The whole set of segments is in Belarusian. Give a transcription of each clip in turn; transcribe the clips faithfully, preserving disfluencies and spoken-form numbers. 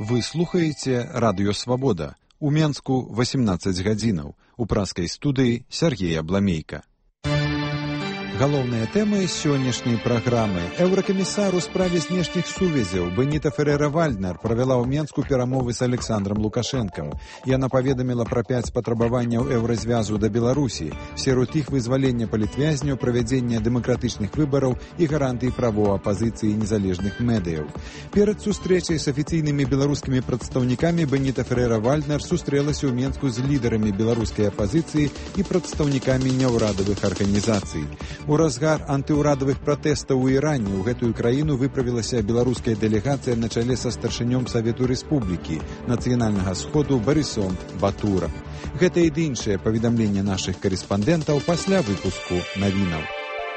Вы слухаеце радыё «Свабода». У Менску восемнадцаць гадзінаў. У праскай студыі Сергей Абламейка. Галоўныя тэмы сённяшняй праграмы. Еўракамісар у справе знешніх сувязяў Беніта Ферера-Вальднер правяла ў Менску перамовы з Александром Лукашэнкам. Яна паведаміла пра пяць патрабаванняў еўразвязу да Беларусі. Сярод іх вызвалення палітвязняў, правядзення дэмакратычных выбараў і гарантыі правоў апазіцыі незалежных медыяў. Перад сустрэчай з афіцыйнымі беларускімі прадстаўнікамі Беніта Ферера-Вальднер сустрэлася ў Менску з лідарамі беларускай апазіцыі і прадстаўнікамі няўрадавых арганізацый. У разгар антыўрадавых пратэстаў у Іране ў гэтую краіну выправілася беларуская дэлегацыя на чале са старшынём Савету Рэспублікі нацыянальнага сходу Барысом Батурам. Гэта і іншае паведамленне нашых карэспандэнтаў пасля выпуску навінаў.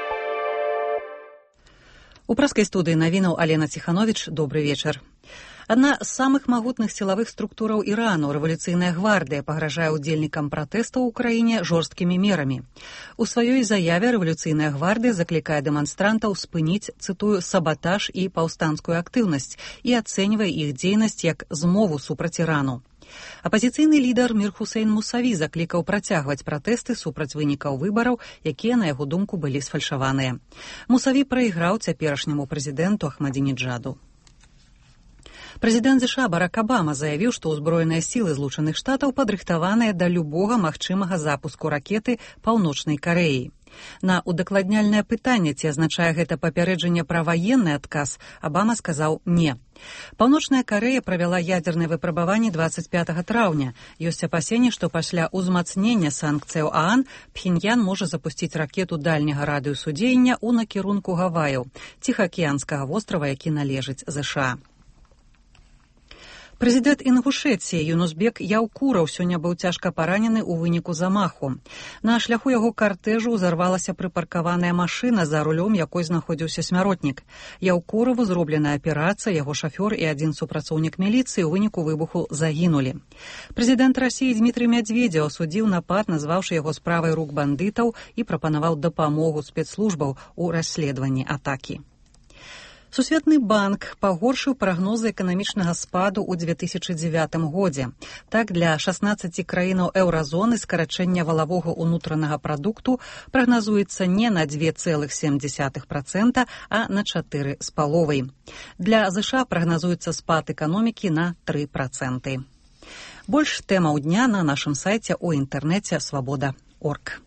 У праскай студыі навінаў Алена Ціхановіч. Добры вечар. Адна з самых магутных сілавых структураў Ірану, рэвалюцыйная гвардыя, пагражае ўдзельнікам пратэстаў у краіне жорсткімі мерамі. У сваёй заяве рэвалюцыйная гвардыя заклікае дэманстрантаў спыніць, цытую, сабатаж і паўстанцкую актыўнасць і ацэньвае іх дзейнасць як змову супраць Ірану. Апазіцыйны лідар Мір Хусейн Мусаві заклікаў працягваць пратэсты супраць вынікаў выбараў, якія, на яго думку, былі сфальшаваныя. Мусаві прайграў цяперашняму прэзідэнту Ахмадзінеджаду. Прэзідэнт ЗША Барак Абама заявіў, што ўзброеныя сілы Злучаных Штатаў падрыхтаваныя да любога магчымага запуску ракеты Паўночнай Карэі. На удакладняльнае пытанне, ці азначае гэта папярэджанне пра ваенны адказ, Абама сказаў «не». Паўночная Карэя правяла ядзерныя выпрабаванні дваццаць пятага траўня. Ёсць апасенне, што пасля ўзмацнення санкцыяў ААН Пхеньян можа запусціць ракету дальняга радыусу дзеяння ў накірунку Гаваяў, ціхаакіянскага вострава, які належыць ЗША. Прэзідэнт Інгушэцыі Юнусбек Яўкураў сёння быў цяжка паранены ў выніку замаху. На шляху яго картэжу ўзарвалася прыпаркаваная машына, за рулём якой знаходзіўся смяротнік. Яўкураву зроблена аперацыя, яго шафёр і адзін супрацоўнік міліцыі ў выніку выбуху загінулі. Прэзідэнт Расіі Дмітрый Мядзведзеў асудзіў напад, назваўшы яго справай рук бандытаў і прапанаваў дапамогу спецслужбаў у расследаванні атакі. Сусветны банк пагоршыў прагнозы эканамічнага спаду ў две тысячы дзевятым годзе. Так, для шаснаццаці краінаў еўразоны скарачэнне валавога ўнутранага прадукту прагназуецца не на дзве цэлых сем дзесятых працэнта, а на чатыры з паловай. Для ЗША прагназуецца спад эканомікі на тры працэнты. Больш тэмаў дня на нашым сайце ў інтэрнэце свабода точка орг.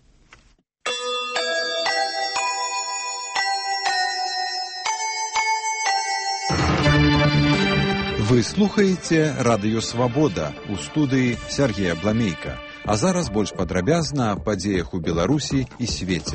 Вы слухаеце радыё «Свабода» у студыі Сергея Абламейка. А зараз больш падрабязна аб падзеях у Беларусі і свеце.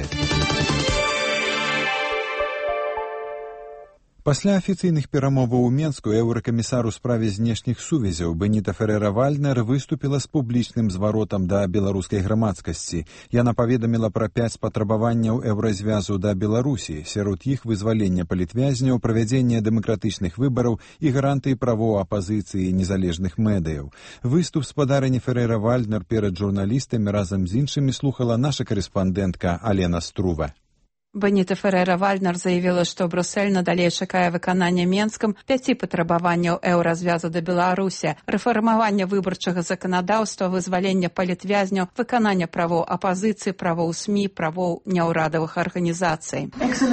Пасля афіцыйных перамоваў у Менску еўракамісар у справе знешніх сувязяў Беніта Ферера-Вальднер выступіла з публічным зваротам да беларускай грамадскасці. Яна паведаміла пра пяць патрабаванняў еўразвязу да Беларусі, сярод іх вызвалення палітвязняў, правядзення дэмакратычных выбараў і гарантыі правоў апазіцыі незалежных медыяў. Выступ спадарыні Ферера-Вальднер перад журналістамі разам з іншымі слухала наша карэспандэнтка Алена Струва. Беніта Ферера-Вальднер заявіла, што Брюссель надалей чакае выканання Менскам пяці патрабаванняў еўразвязу да Беларусі, рэфармавання выбарчага заканадаўства, вызвалення палітвязняў, выканання правоў апазіцыі, правоў СМІ, правоў няўрадавых арганізацый.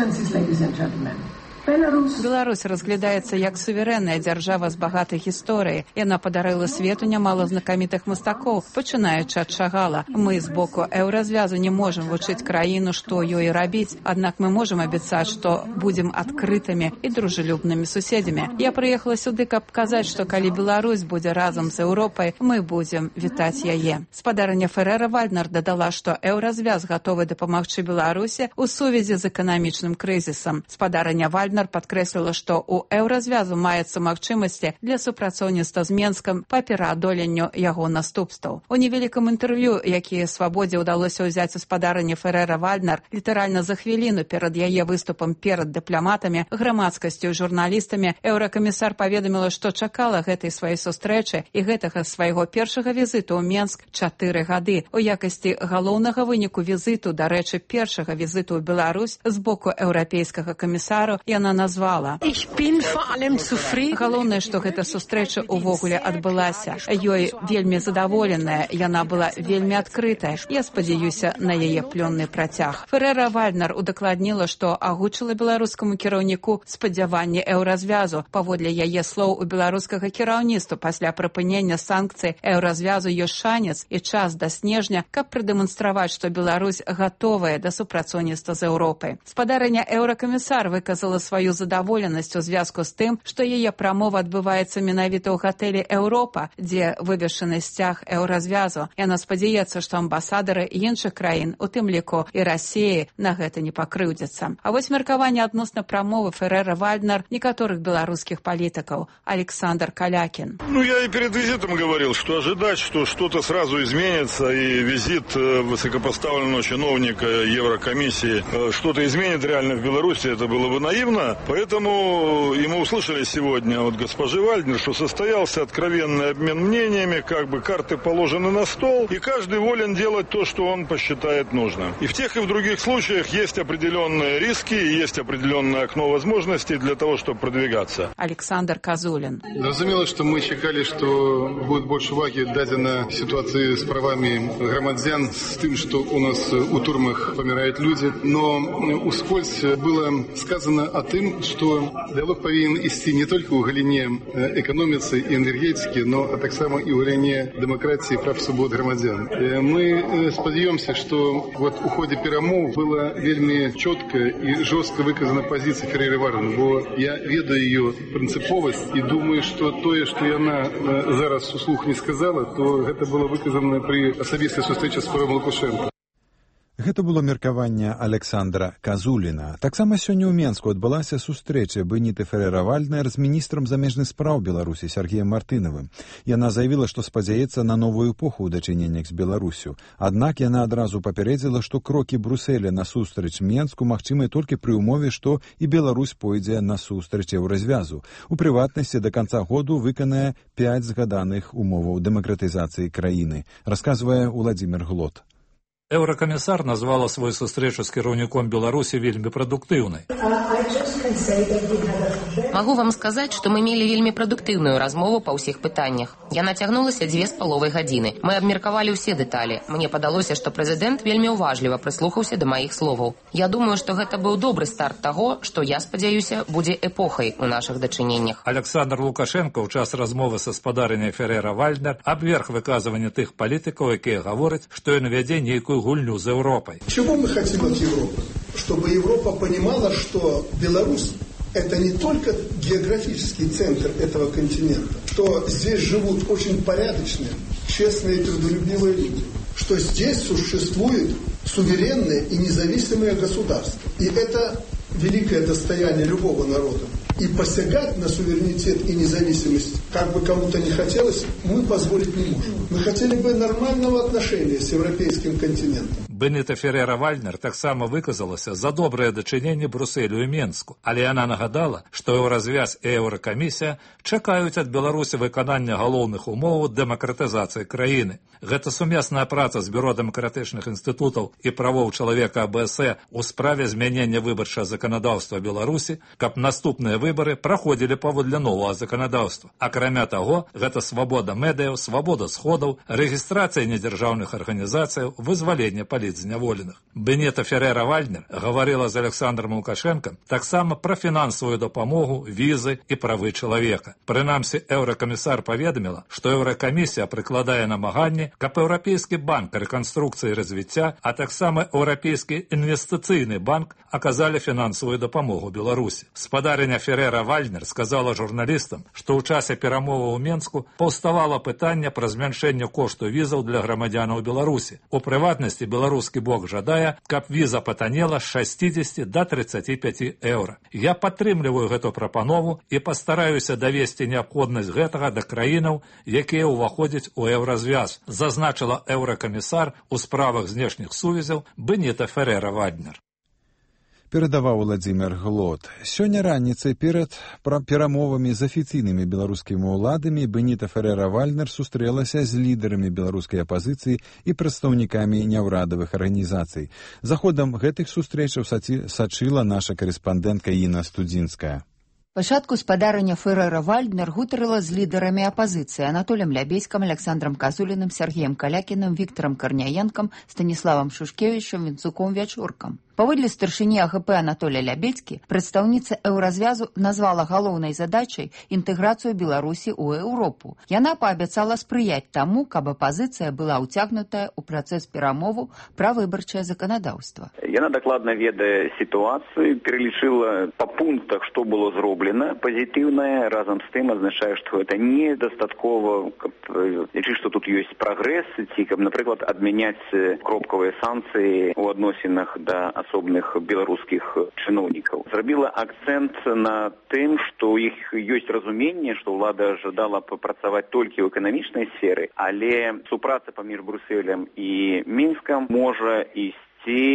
Беларусь разглядаецца як суверэнная дзяржава з багатай гісторыяй. Яна падарыла свету нямала знакамітых мастакоў, пачынаючы ад Шагала. Мы з боку еўразвязу не можам вучыць краіну, што ёй рабіць, аднак мы можам абяцаць, што будзем адкрытымі і дружелюбнымі суседзямі. Я прыехала сюды, каб казаць, што калі Беларусь будзе разам з Еўропай, мы будзем вітаць яе. Спадарыня Ферера-Вальднер дадала, што еўразвяз гатовы дапамагчы Беларусі ў сувязі з эканамічным крызісам. Спадарыня Вальднер падкрэсліла, што ў еўразвязу маецца магчымасці для супрацоўніцтва з Менскам па пераадоленню яго наступстваў. У невялікім інтэрв'ю, якія «Свабодзе» ўдалося ўзяць у спадарыні Ферера-Вальднер, літаральна за хвіліну перад яе выступам перад дыпламатамі, грамадскасцю і журналістамі, еўракамісар паведаміла, што чакала гэтай сваёй сустрэчы і гэтага свайго першага візіту ў Менск чатыры гады. У якасці галоўнага выніку візіту, дарэчы, першага візіту ў Беларусь з боку еўрапейскага камісару, яна яна назвала. Галоўнае, што гэта сустрэча ўвогуле адбылася. Ёй вельмі задаволеная, яна была вельмі адкрытая. Я спадзяюся на яе плённы працяг. Ферэра Вальднер удакладніла, што агучыла беларускаму кіраўніку спадзяванні еўразвязу. Паводле яе слоў, у беларускага кіраўніцтва пасля прыпынення санкцый еўразвязу ёсць шанец і час да снежня, каб прадэманстраваць, што Беларусь гатовая да супрацоўніцтва з Еўропай. Спадарня еўракамісар выказала сваю задаволенасць у звязку з тым, што яе прамова адбываецца менавіта ў гатэлі «Еўропа», дзе вывешаны сцяг еўразвязу. Яна спадзяецца, што амбасадары іншых краін, у тым ліку і Расіі, на гэта не пакрыўдзяцца. А вось меркаванне адносна прамовы Ферэра Вальднер некаторых беларускіх палітыкаў. Александр Калякин. Ну, я и перед визитом говорил, что ожидать, что что-то сразу изменится, и визит высокопоставленного чиновника Еврокомиссии что-то изменит реально в Беларуси, это было бы наивно. Поэтому и мы услышали сегодня от госпожи Вальднер, что состоялся откровенный обмен мнениями, как бы карты положены на стол, и каждый волен делать то, что он посчитает нужным. И в тех, и в других случаях есть определенные риски, и есть определенное окно возможностей для того, чтобы продвигаться. Александр Казулин. Зразумела, что мы чекали, что будет больше уваги дадено ситуации с правами громадян, с тем, что у нас у турмах помирают люди. Но ускользь было сказано о том, что диалог повинен идти не только у галине экономицы и энергетики, но а так само и у галине демократии и прав свобод громадян. Мы сподеемся, что вот у ходе перемов была вельми четко и жестко выказана позиция Ферреры Вальднер, бо я ведаю ее принциповость и думаю, что то, что яна зараз услух не сказала, то гэта было выказана при асабістай сустрэчы з Павлом Лукашенко. Гэта было меркаванне Александра Казуліна. Таксама сёння ў Менску адбылася сустрэча Беніты Ферэра Вальднер з міністрам замежных спраў Беларусі Сергеем Мартынавым. Яна заявіла, што спадзяецца на новую эпоху ў дачыненнях з Беларусю. Аднак яна адразу папярэдзіла, што крокі Брусэля на сустрэч Менску магчымыя толькі пры ўмове, што і Беларусь пойдзе на сустрэч еўразвязу. У прыватнасці, да канца году выканае пяць згаданых умоваў дэмакратызацыі краіны, расказвае Уладзімір Глот. Еўракамісар назвала свою сустрэчу з кіраўніком Беларусі вельмі прадуктыўнай. Могу вам сказаць, што мы мелі вельмі прадуктыўную размову па ўсіх пытаннях. Яна цягнулася дзве з паловай гадзіны. Мы абмеркавалі ўсе дэталі. Мне падалося, што прэзідэнт вельмі ўважліва прыслухаўся да маіх словаў. Я думаю, што гэта быў добры старт таго, што, я спадзяюся, будзе эпохай у нашых дачыненнях. Александр Лукашенко ў час размовы са спадарняй Ферэра Вальднер абверг выказванне тых палітыкаў, якія гавораць, што ён вядзе нейкую гульню з Европой. Чего мы хотим от Европы? Чтобы Европа понимала, что Беларусь – это не только географический центр этого континента, что здесь живут очень порядочные, честные и трудолюбивые люди, что здесь существует суверенное и независимое государство. И это великое достояние любого народа. И посягать на суверенитет и независимость, как бы кому-то не хотелось, мы позволить не можем. Мы хотели бы нормального отношения с европейским континентом. Беніта Ферэра Вальднер таксама выказалася за добрае дачыненне Брусэлю і Менску, але яна нагадала, што еўразвяз і еўракамісія чакаюць ад Беларусі выканання галоўных умоваў дэмакратызацыі краіны. Гэта сумесная праца з Бюро дэмакратычных інстытутаў і правоў чалавека АБС у справе змянення выбарчага заканадаўства Беларусі, каб наступныя выбары праходзілі паводле новага заканадаўства. Акрамя таго, гэта свабода медыяў, свабода сходаў, рэгістрацыя недзяржаўных арганізацыяў, вызваленне палітзняволеных. Беніта Ферэра Вальднер гаварыла з Александром Лукашенком таксама пра фінансавую дапамогу, візы і правы чалавека. Прынамсі, еўракамісар паведаміла, што еўракамісія прыкладае намаганні, каб Еўрапейскі банк рэканструкцыі і развіцця, а таксама Еўрапейскі інвестыцыйны банк аказалі фінансавую дапамогу Беларусі. Спадарня Ферэра Вальднер сказала журналістам, што ў часе перамоваў у Менску паўставала пытанне пра змяншэнне кошту візаў для грамадзянаў Беларусі. У прыватнасці, беларускі бок жадае, каб віза патанела з шасцідзесяці да трыццаці пяці еўра. Я падтрымліваю гэту прапанову і пастараюся давесці неабходнасць гэтага да краінаў, якія ўваходзяць у еўразвяз, зазначыла еўракамісар у справах знешніх сувязяў Беніта Ферэра Вальднер. Перадаваў Владзімир Глот. Сёння раніцай перад перамовамі з афіцыйнымі беларускімі ўладамі Беніта Ферера-Вальнер сустрэлася з лідарамі беларускай апазіцыі і прадстаўнікамі няўрадавых арганізацый. За ходам гэтых сустрэчаў сачыла наша карэспандэнтка Інна Студзінская. Пачатку спадарання Ферера-Вальнер гутарыла з лідарамі апазіцыі Анатолем Лябейскім, Александром Казуліным, Сергеем Калякіным, Віктором Карняенкам, Станіславам Шушкевічам, Вінцуком Вячуркам. Паводле старшыні А Г П Анатолия Лябецкі, прадстаўніца Еўразвязу назвала галоўнай задачай інтэграцыю Беларусі ў Еўропу. Яна паабяцала спрыяць таму, каб апазіцыя была ўцягнутая ў працэс перамову пра выбарчае заканадаўства. Яна дакладна ведае сітуацыю, пералічыла па пунктах, што было зроблена, пазітыўнае, разам з тым азначае, што гэта недастаткова, каб лічыць, што тут ёсць прагрэс, ці каб, напрыклад, адмяняць кропкавыя санкцыі ў адносінах да асобных беларускіх чыноўнікаў. Зрабіла акцэнт на тым, што ў іх ёсць разуменне, што ўлада жадала папрацаваць толькі ў эканамічнай сферы, але супраца паміж Брусэлем і Мінскам можа ісці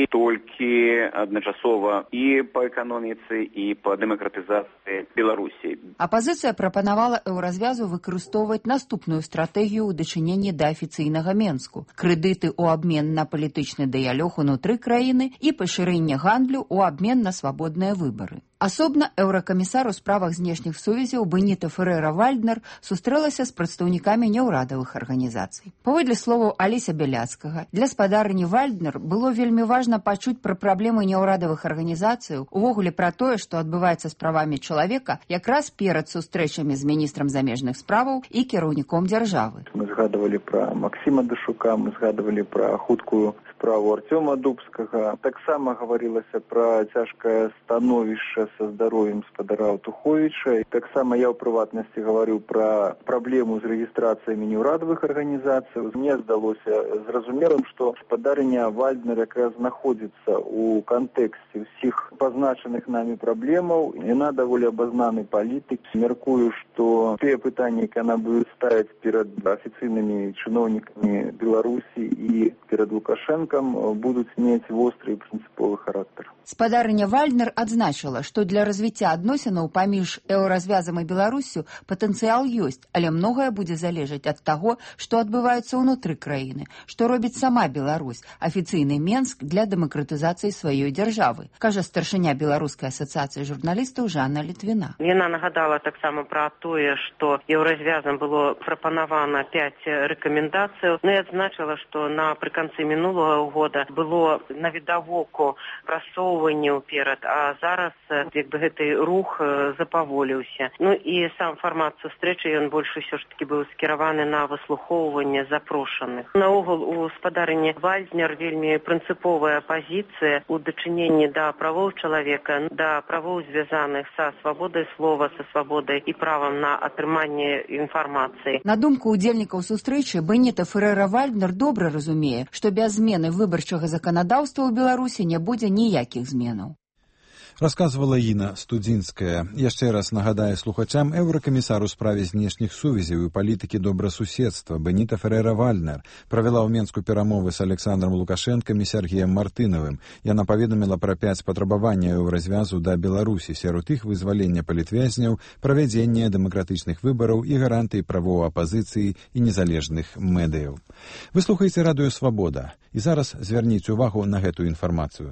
толькі адначасова і па эканоміцы, і па дэмакратызацыі Беларусі. Апазіцыя прапанавала Еўразвязу выкарыстоўваць наступную стратэгію ў дачыненні да афіцыйнага Менску. Крэдыты ў абмен на палітычны дыялог унутры краіны і пашырэнне гандлю ў абмен на свабодныя выбары. Асобна еўракамісар у справах знешніх сувязяў Беніта Ферера-Вальнер сустрэлася з прадстаўнікамі няўрадавых арганізацый. Паводле словаў Алеся Бяляцкага, для спадарні Вальнер было вельмі важна пачуць пра праблемы няўрадавых арганізацыяў, увогуле пра тое, што адбываецца з правамі чалавека якраз перад сустрэчамі з міністрам замежных справаў і кіраўніком дзяржавы. Мы згадывалі пра Максіма Дашука, мы згадывалі пра хуткую справу Артёма Дубскага. Таксама гаварылася пра цяжкае становішча са здароўем спадара Аўтуховіча. Таксама я ў прыватнасці гаварыў пра праблему з рэгістрацыямі неўрадавых арганізацый. Мне здалося зразумелым, што спадарня Вальнер якраз знаходзіцца ў кантэксце ўсіх пазначаных намі праблемаў. Яна даволі абазнаны палітык. Мяркую, што тыя пытанні, які яна будзе ставіць перад афіцыйнымі чыноўнікамі Беларусі і перад Лукашэнкам, будуць мець востры і прынцыповы характар. Спадарня Вальнер адзначыла, што для развіцця адносінаў паміж Еўразвязам і Беларуссю патэнцыял ёсць, але многае будзе залежаць ад таго, што адбываецца ўнутры краіны, што робіць сама Беларусь, афіцыйны Менск для дэмакратызацыі сваёй дзяржавы, кажа старшыня Беларускай асацыяцыі журналістаў Жанна Літвіна. Яна нагадала таксама пра тое, што Еўразвязам было прапанавана пяць рэкамендацыяў, ну і адзначыла, што напрыканцы мінулага года было навідавоку прасоўванне ўперад, а зараз як бы гэты рух запаволіўся. Ну і сам фармат сустрэчы, ён больш усё ж такі быў скіраваны на выслухоўванне запрошаных. Наогул у спадарні Вальнер вельмі прынцыповая пазіцыя у дачыненні да правоў чалавека, да правоў звязаных са свабодай слова, са свабодай і правам на атрыманне інфармацыі. На думку удзельнікаў сустрэчы, Беніта Ферера-Вальнер добра разумее, што без змены выбарчага заканадаўства ў Беларусі не будзе ніякіх зменаў. Расказвала Інна Студзінская. Яшчэ раз нагадаю слухачам, еўракамісар у справе знешніх сувязяў і палітыкі добрасуседства Беніта Ферера-Вальнер правяла ў Менску перамовы з Александром Лукашэнкам і Сергеем Мартынавым. Яна паведаміла пра пяць патрабаванняў Еўразвязу да Беларусі, сярод іх вызвалення палітвязняў, правядзення дэмакратычных выбараў і гарантыі правоў апазіцыі і незалежных медыяў. Вы слухаеце радыё Свабода. І зараз звярніце увагу на гэтую інфармацыю.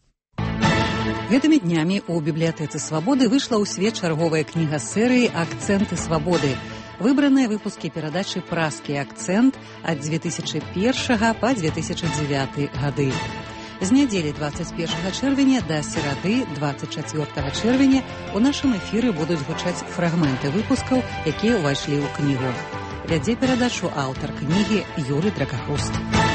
Гэтымі днямі ў бібліятэцы Свабоды выйшла ў свет чарговая кніга серыі «Акцэнты Свабоды». Выбраныя выпускі перадачы «Праскі акцэнт» ад дзве тысячы першага па дзве тысячы дзевяты гады. З нядзелі дваццаць першага чэрвеня да серады дваццаць чацвёртага чэрвеня у нашым эфіры будуць гучаць фрагменты выпускаў, якія ўвайшлі ў кнігу. Вядзе перадачу аўтар кнігі Юрый Дракахруст.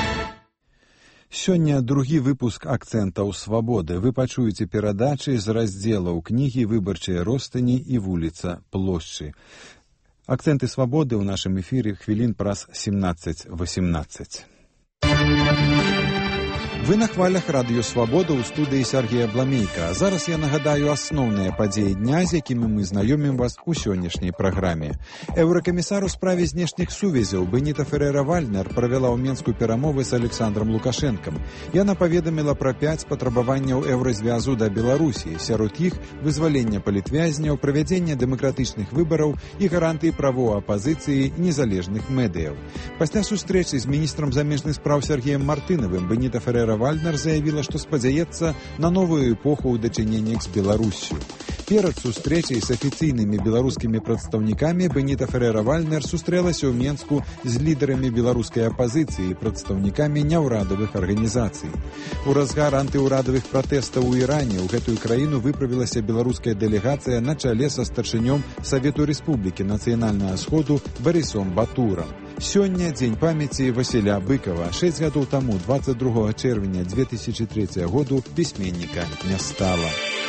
Сёння другі выпуск «Акцэнтаў Свабоды». Вы пачуеце перадачы з раздзелаў кнігі «Выбарчыя ростані» і «Вуліца плошчы». «Акцэнты Свабоды» ў нашым эфіры хвілін праз семнаццаць восемнаццаць. Вы на хвалях радыё Свабода ў студыі Сергея Бламейка. А зараз я нагадаю асноўныя падзеі дня, з якімі мы знаёмім вас у сённяшняй праграме. Еўракамісар у справе знешніх сувязяў Беніта Ферера-Вальнер правяла ў Менску перамовы з Александром Лукашэнкам. Яна паведаміла пра пяць патрабаванняў еўразвязу да Беларусі, сярод іх вызвалення палітвязняў, правядзення дэмакратычных выбараў і гарантыі правоў апазіцыі незалежных медыяў. Пасля сустрэчы з міністрам замежных спраў Сергеем Мартынавым Беніта Ферера Вальнер заявила, что спадзяецца на новую эпоху ў дачыненнях з Беларуссю. Перад сустрэчай з афіцыйнымі беларускімі прадстаўнікамі Беніта Ферера-Вальнер сустрэлася ў Менску з лідарамі беларускай апазіцыі і прадстаўнікамі няўрадавых арганізацый. У разгар антыўрадавых пратэстаў у Іране ў гэтую краіну выправілася беларуская дэлегацыя на чале са старшынём Савету Рэспублікі нацыянальнага сходу Барысом Батурам. Сёння дзень памяці Васіля Быкова. Шэсць гадоў таму, двадцать другого чэрвеня две тысячи третьего году, пісьменніка не стала.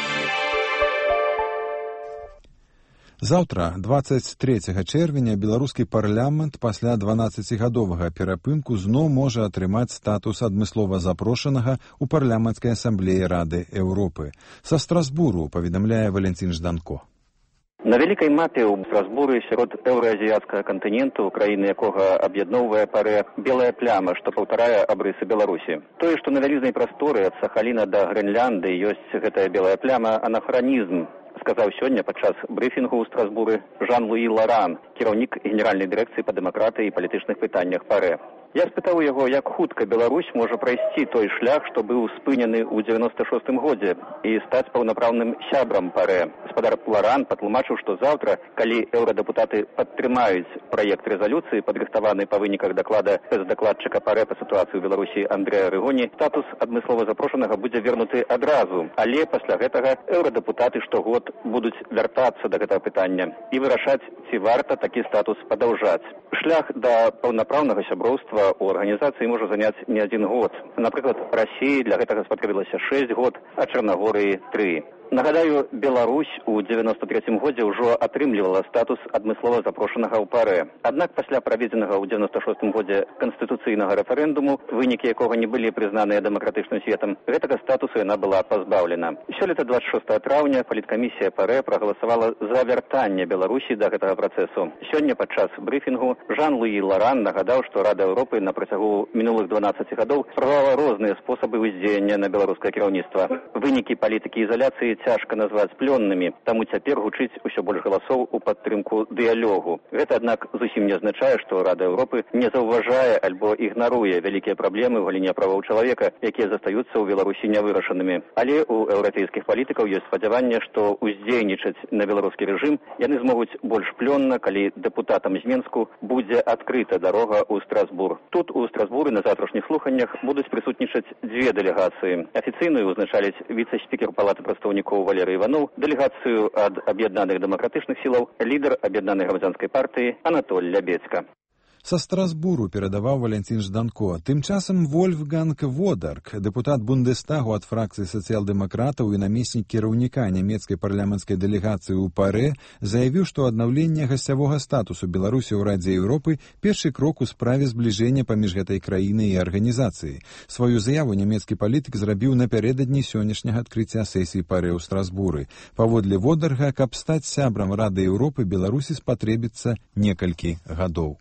Заўтра, двадцать третьего чэрвеня, беларускі парламент пасля дванаццацігадовага перапынку зноў можа атрымаць статус адмыслова запрошанага ў парламенцкай асамблеі Рады Еўропы. Са Страсбуру паведамляе Валентин Жданко. На вялікай мапе ў Страсбуры сярод еўраазіяцкага кантыненту, краіны якога аб'ядноўвае парэ белая пляма, што паўтарае абрысы Беларусі. Тое, што на вялізнай прасторы ад Сахаліна да Грэнлянды ёсць гэтая белая пляма, анахранізм, сказаў сёння падчас брыфінгу ў Страсбуры Жан-Луі Ларан, кіраўнік генеральнай дырэкцыі па дэмакратыі і палітычных пытаннях парэ. Я спытаў яго, як хутка Беларусь можа прайсці той шлях, што быў спынены ў дзевяноста шостым годзе і стаць паўнапраўным сябрам парэ. Гаспадар Ларан патлумачыў, што заўтра, калі еўрадэпутаты падтрымаюць праект рэзалюцыі, падрыхтаваны па выніках даклада спецдакладчыка парэ па сітуацыі ў Беларусі Андрэя Рыгоні, статус адмыслова запрошанага будзе вернуты адразу. Але пасля гэтага еўрадэпутаты штогод будуць вяртацца да гэтага пытання і вырашаць, ці варта такі статус падаўжаць. Шлях да паўнапраўнага сяброўства у арганізацыі можа заняць не адзін год. Напрыклад, Расіі для гэтага спатрэбілася шэсць год, а Чарнагорыі тры. Нагадаю, Беларусь у дзевяноста трэцім годзе ўжо атрымлівала статус адмыслова запрошанага ў парэ. Аднак пасля праведзенага ў дзевяноста шостым годзе канстытуцыйнага рэферэндуму, вынікі якога не былі прызнаныя дэмакратычным светам, гэтага статусу яна была пазбаўлена. Сёлета двадцать шостого траўня паліткамісія парэ прагаласавала за вяртанне Беларусі да гэтага працэсу. Сёння падчас брыфінгу Жан-Луі Ларан нагадаў, што Рада Еўропы на працягу мінулых дванаццаці гадоў спрабавала розныя спосабы ўздзеяння на беларускае кіраўніцтва. Вынікі палітыкі ізаляцыі цяжка назваць плённымі, таму цяпер гучыць усё больш галасоў у падтрымку дыялогу. Гэта, аднак, зусім не азначае, што Рада Еўропы не заўважае альбо ігнаруе вялікія праблемы ў галіне правоў чалавека, якія застаюцца ў Беларусі нявырашанымі. Але ў еўрапейскіх палітыкаў ёсць спадзяванне, што уздзейнічаць на беларускі рэжым яны змогуць больш плённа, калі дэпутатам з Менску будзе адкрыта дарога ў Страсбур. Тут у Страсбуры на завтрашніх слуханнях будуць прысутнічаць дзве дэлегацыі. Афіцыйную ўзначаліць віцэ-спікер палаты прадстаўнікоў Валерий Иванов, делегацию от Объединенных демократичных сил, лидер Объединенной гражданской партии Анатолий Лябецька. Са Страсбуру перадаваў Валентин Жданко. Тым часам Вольфганг Водарк, дэпутат Бундестагу ад фракцыі сацыял-дэмакратаў і намеснік кіраўніка нямецкай парламенцкай дэлегацыі ў парэ, заявіў, што аднаўленне гасцявога статусу Беларусі ў Радзе Еўропы першы крок у справе збліжэння паміж гэтай краінай і арганізацыяй. Сваю заяву нямецкі палітык зрабіў напярэдадні сённяшняга адкрыцця сесіі парэ ў Страсбуры. Паводле Водарга, каб стаць сябрам Рады Еўропы, Беларусі спатрэбіцца некалькі гадоў.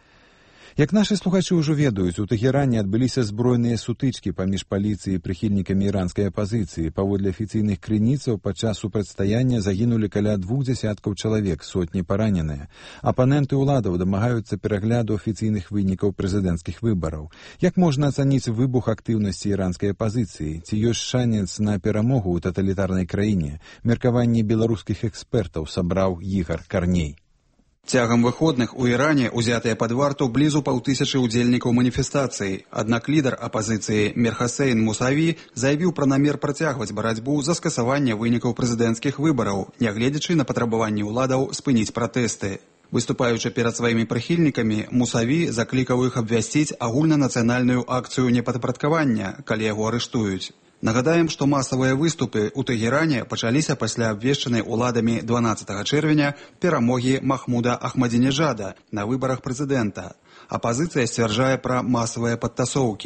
Як нашы слухачы ўжо ведаюць, у Тэхеране адбыліся збройныя сутычкі паміж паліцыяй і прыхільнікамі іранскай апазіцыі. Паводле афіцыйных крыніцаў, падчас супрацьстаяння загінулі каля двух дзясяткаў чалавек, сотні параненыя. Апаненты ўладаў дамагаюцца перагляду афіцыйных вынікаў прэзідэнцкіх выбараў. Як можна ацаніць выбух актыўнасці іранскай апазіцыі? Ці ёсць шанец на перамогу ў таталітарнай краіне? Меркаванні беларускіх экспертаў сабраў Ігар Карней. Цягам выходных у Іране узятыя пад варту блізу паўтысячы ўдзельнікаў маніфестацыі. Аднак лідар апазіцыі Мірхасейн Мусаві заявіў пра намер працягваць барацьбу за скасаванне вынікаў прэзідэнцкіх выбараў, нягледзячы на патрабаванні ўладаў спыніць пратэсты. Выступаючы перад сваімі прыхільнікамі, Мусаві заклікаў іх абвясціць агульнанацыянальную акцыю непадпарадкавання, калі яго арыштуюць. Нагадаем, што масавыя выступы ў Тэхеране пачаліся пасля абвешчанай уладамі дванаццатага чэрвеня перамогі Махмуда Ахмадзінежада на выбарах прэзідэнта. Апазіцыя сцвярджае пра масавыя падтасоўкі.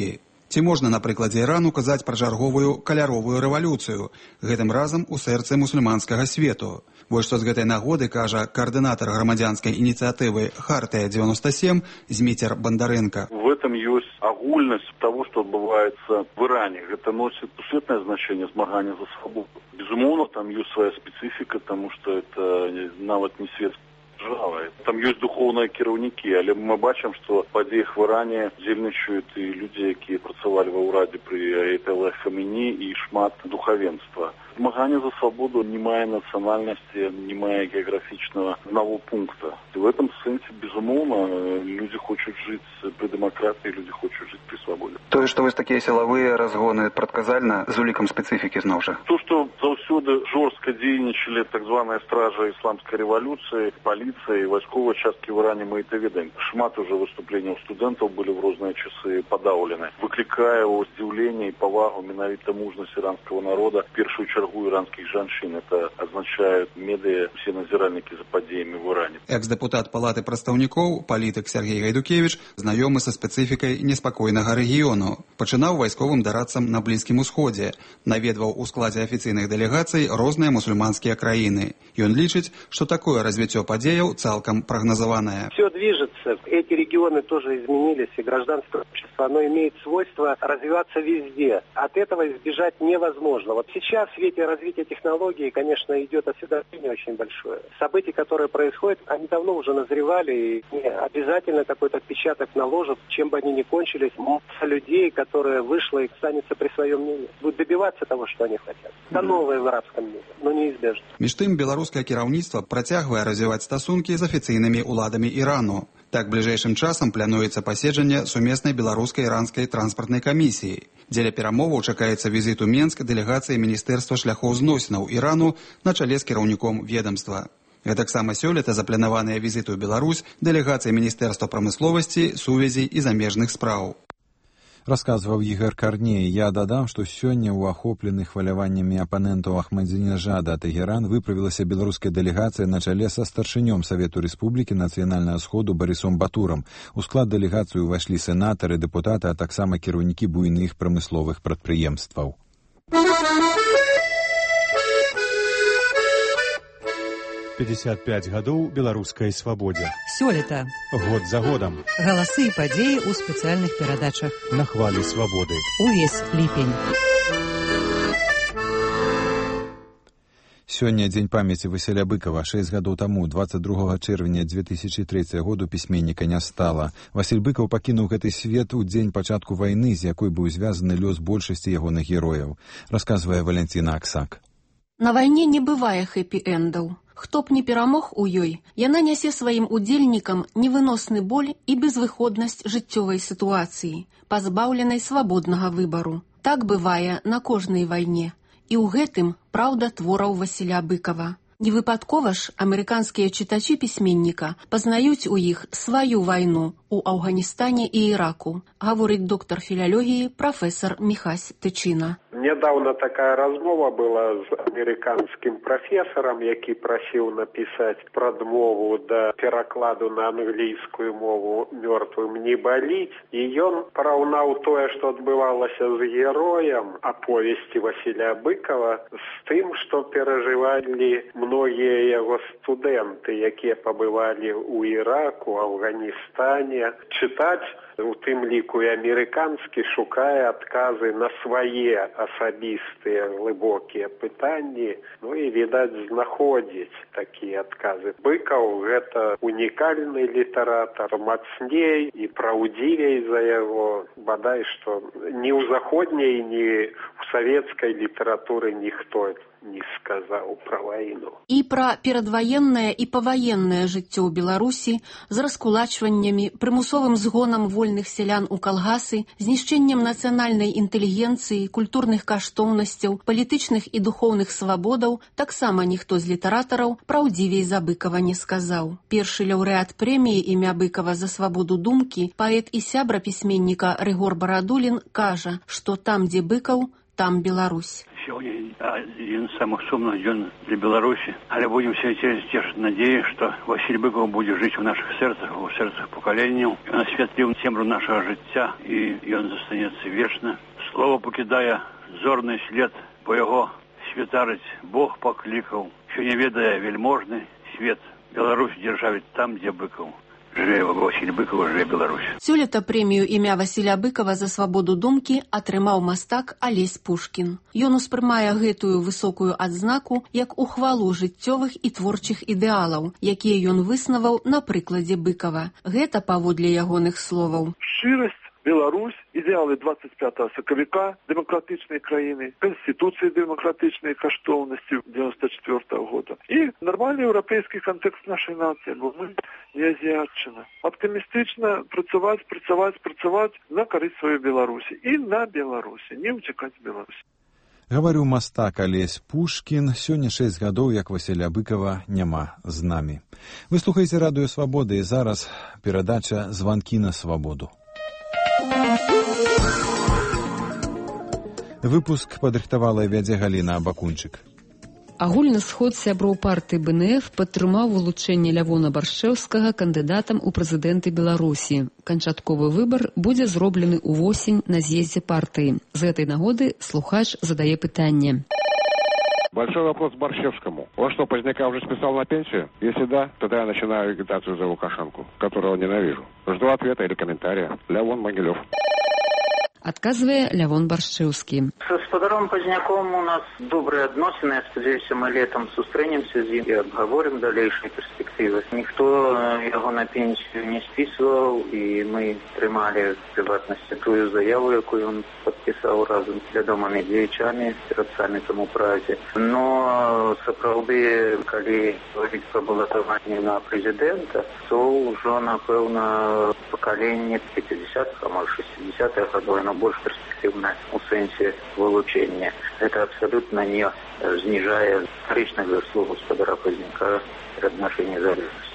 Ці можна на прыкладзе Ірану казаць пра чарговую каляровую рэвалюцыю, гэтым разам у сэрцы мусульманскага свету? Вось што з гэтай нагоды кажа каардынатар грамадзянскай ініцыятывы «Хартыя девяносто семь» Зміцер Бандаренко. В этом есть огульность того, что отбывается в Иране. Это носит сусветное значение змагання за свободу. Безумовно, там есть своя специфика, потому что это нават не светская держава. Там есть духовные кіраўнікі, але мы бачим, что в падзеях в Иране дзельнічаюць і люди, які працавалі ва ўрадзе при Аятолле Хамені і шмат духовенства. Змагання за свободу не мае национальности, не мае географичного одного пункта. И в этом сенсе, безумовно, люди хотят жить при демократии, люди хотят жить при свободе. То, что вось такие силовые разгоны прадказальна з улікам специфики зноў жа? То, что заўсёды жорстко дзейнічалі так званая стража исламской революции, полиция и войсковые частки в Иране, мы это видим. Шмат уже выступлений у студентов были в разные часы подавлены, выкликая удивление и повагу менавіта мужность иранского народа, в первую чергу иранских женщин. Это означает медиа, все назиральники за падзеямі в Иране. Экс-депутат Палаты прадстаўнікоў, палітык Сергей Гайдукевич, знаёмы са спецыфікай неспакойнага рэгіёну. Пачынаў вайсковым дарадцам на Блізкім Усходзе, наведваў у складзе афіцыйных дэлегацый розныя мусульманскія краіны. Ён лічыць, што такое развіццё падзеяў цалкам прагназаванае. Все движется, эти регионы тоже изменились, и гражданское общество, оно имеет свойство развиваться везде. От этого избежать невозможно. Вот сейчас в свете развития технологий, конечно, идет осведомление очень большое. События, которые происходят, они давно уже назревали, и обязательно какой-то отпечаток наложат, чем бы они ни кончились. Масса людей, которая вышла и останется при своем мнении, будут добиваться того, что они хотят. Это новое в арабском мире, но неизбежно. Між тым, беларускае кіраўніцтва працягвае развіваць стасункі з афіцыйнымі ўладамі Ірану. Так, бліжэйшым часам плануецца паседжанне сумеснай беларуска-іранскай транспартнай камісіі. Дзеля перамоваў чакаецца візіт у Менск дэлегацыі Міністэрства шляхоў зносінаў Ірану на чале з кіраўніком ведомства. Гэтаксама сёлета запланаваныя візіты ў Беларусь дэлегацыі Міністэрства прамысловасці, сувязі і замежных спраў. Расказваў Ігор Карней. Я дадам, што сёння ў ахоплены хваляваннямі апанентаў Ахмадзінежада Тэгеран выправілася беларуская дэлегацыя на чале са старшынём Савету Рэспублікі Нацыянальнага сходу Барысом Батурам. У склад дэлегацыі ўвайшлі сенатары, дэпутаты, а таксама кіраўнікі буйных прамысловых прадпрыемстваў. пятьдесят пять гадоў беларускай свабодзе. Сёлета. Год за годам. Галасы і падзеі ў спецыяльных перадачах. На хвалі свабоды. Увесь ліпень. Сёння дзень памяці Васіля Быкова. Шэсць гадоў таму, двадцать другога чэрвеня две тысячи трэцяга году, пісьменніка не стала. Васіль Быкаў пакінуў гэты свет у дзень пачатку вайны, з якой быў звязаны лёс большасці ягоных герояў. Расказвае Валянціна Аксак. На вайне не бывае хэпі-эндаў. Хто б не перамог у ёй, яна нясе сваім удзельнікам невыносны боль і безвыходнасць жыццёвай сітуацыі, пазбаўленай свабоднага выбару. Так бывае на кожнай вайне. І ў гэтым праўда твораў Васіля Быкава. Невыпадкова ж амерыканскія чытачы пісьменніка пазнаюць у іх сваю вайну у Афганістане і Іраку, гаворыць доктар філалогіі прафесор Міхась Тычына. Недавно такая размова была з амерыканскім прафесарам, які прасіў напісаць прадмову да перакладу на англійскую мову «Мёртвым не баліць». І ён параўнаў тое, што адбывалася з героем аповесці Васіля Быкова з тым, што перажывалі многія яго студэнты, якія пабывалі ў Іраку, Афганістане. Чытаць, у тым ліку і амерыканскі, шукае адказы на свае асабістыя глыбокія пытанні, ну і, відаць, знаходзіць такія адказы. Быкаў — гэта унікальны літаратар, мацней і праўдзівей за яго. Бадай, што ні ў заходняй, ні ў савецкай літаратуры ніхто не сказаў пра вайну. І пра перадваеннае і паваеннае жыццё ў Беларусі з раскулачваннямі, прымусовым згонам вольных сялян у калгасы, знішчэннем нацыянальнай інтэлігенцыі, культурных каштоўнасцяў, палітычных і духоўных свабодаў таксама ніхто з літаратараў праўдзівей за Быкава не сказаў. Першы лаўрэат прэміі імя Быкава за свабоду думкі, паэт і сябра пісьменніка Рыгор Барадулін кажа, што там, дзе Быкаў, там Беларусь. Сегодня один из самых сумных дней для Беларуси. Але будем все тешить надеюсь, что Василий Быков будет жить в наших сердцах, в сердцах поколений. Он осветлил темру нашего життя, и он застанется вечно. Слово покидая зорный след, по его святарить Бог покликал, еще не ведая вельможный свет. Беларусь державить там, где Быков. Жыве Василь Быков, жыве Беларусь. Сёлета прэмію імя Васіля Быкова за свабоду думкі атрымаў мастак Алесь Пушкін. Ён успрымае гэтую высокую адзнаку як ухвалу жыццёвых і творчых ідэалаў, якія ён выснаваў на прыкладзе Быкова. Гэта паводле ягоных словаў. Шчырасць, Беларусь, идеалы двадцать пятого сакавіка, демократичные краины, конституции демократичные, каштовности девяносто четвёртого года и нормальный европейский контекст нашей нации, бо мы не азиатчина. Оптимистично працаваць, працаваць, працаваць на користь своей Беларуси и на Беларуси, не утекать в Беларусь. Гаварыў мастак Алесь Пушкін, сёння шэсць гадоў, як Васіля Быкова няма з намі. Вы слухаеце радыё Свабода і зараз перадача «Званкі на свабоду». Выпуск падрыхтавала і вядзе Галіна Абакунчык. Агульны сход сяброў партыі бэ эн эф падтрымаў вылучэнне Лявона Баршчэўскага кандыдатам у прэзідэнты Беларусі. Канчатковы выбар будзе зроблены ўвосень на з'ездзе партыі. З гэтай нагоды слухач задае пытанне. Большой вопрос Борщевскому. Он что, поздняка уже списал на пенсию? Если да, тогда я начинаю агитацию за Лукашенко, которого ненавижу. Жду ответа или комментария. Лявон Могилев. Адказвае Лявон Баршчэўскі. С гаспадаром Пазняком у нас добрые адносіны. Я спадзяюся, мы летом сустрэнемся з ім і абгаворым далейшыя перспектывы. Ніхто яго на пенсію не спісваў, і мы трымалі в прыватнасці тую заяву, якую ён падпісаў разам з вядомымі дзеячамі перад самітам у Празе. Но сапраўды, калі говорить пра балатаванне на прэзідэнта, то ўжо, напэўна, пакаленне пятидесятых, а можа шестидесятых гадоў больш перспектыўна у сэнсе вылучэння. Это абсолютно не снижае гістарычнага заслугу гаспадара Пазняка перад нашай незалежнасцю.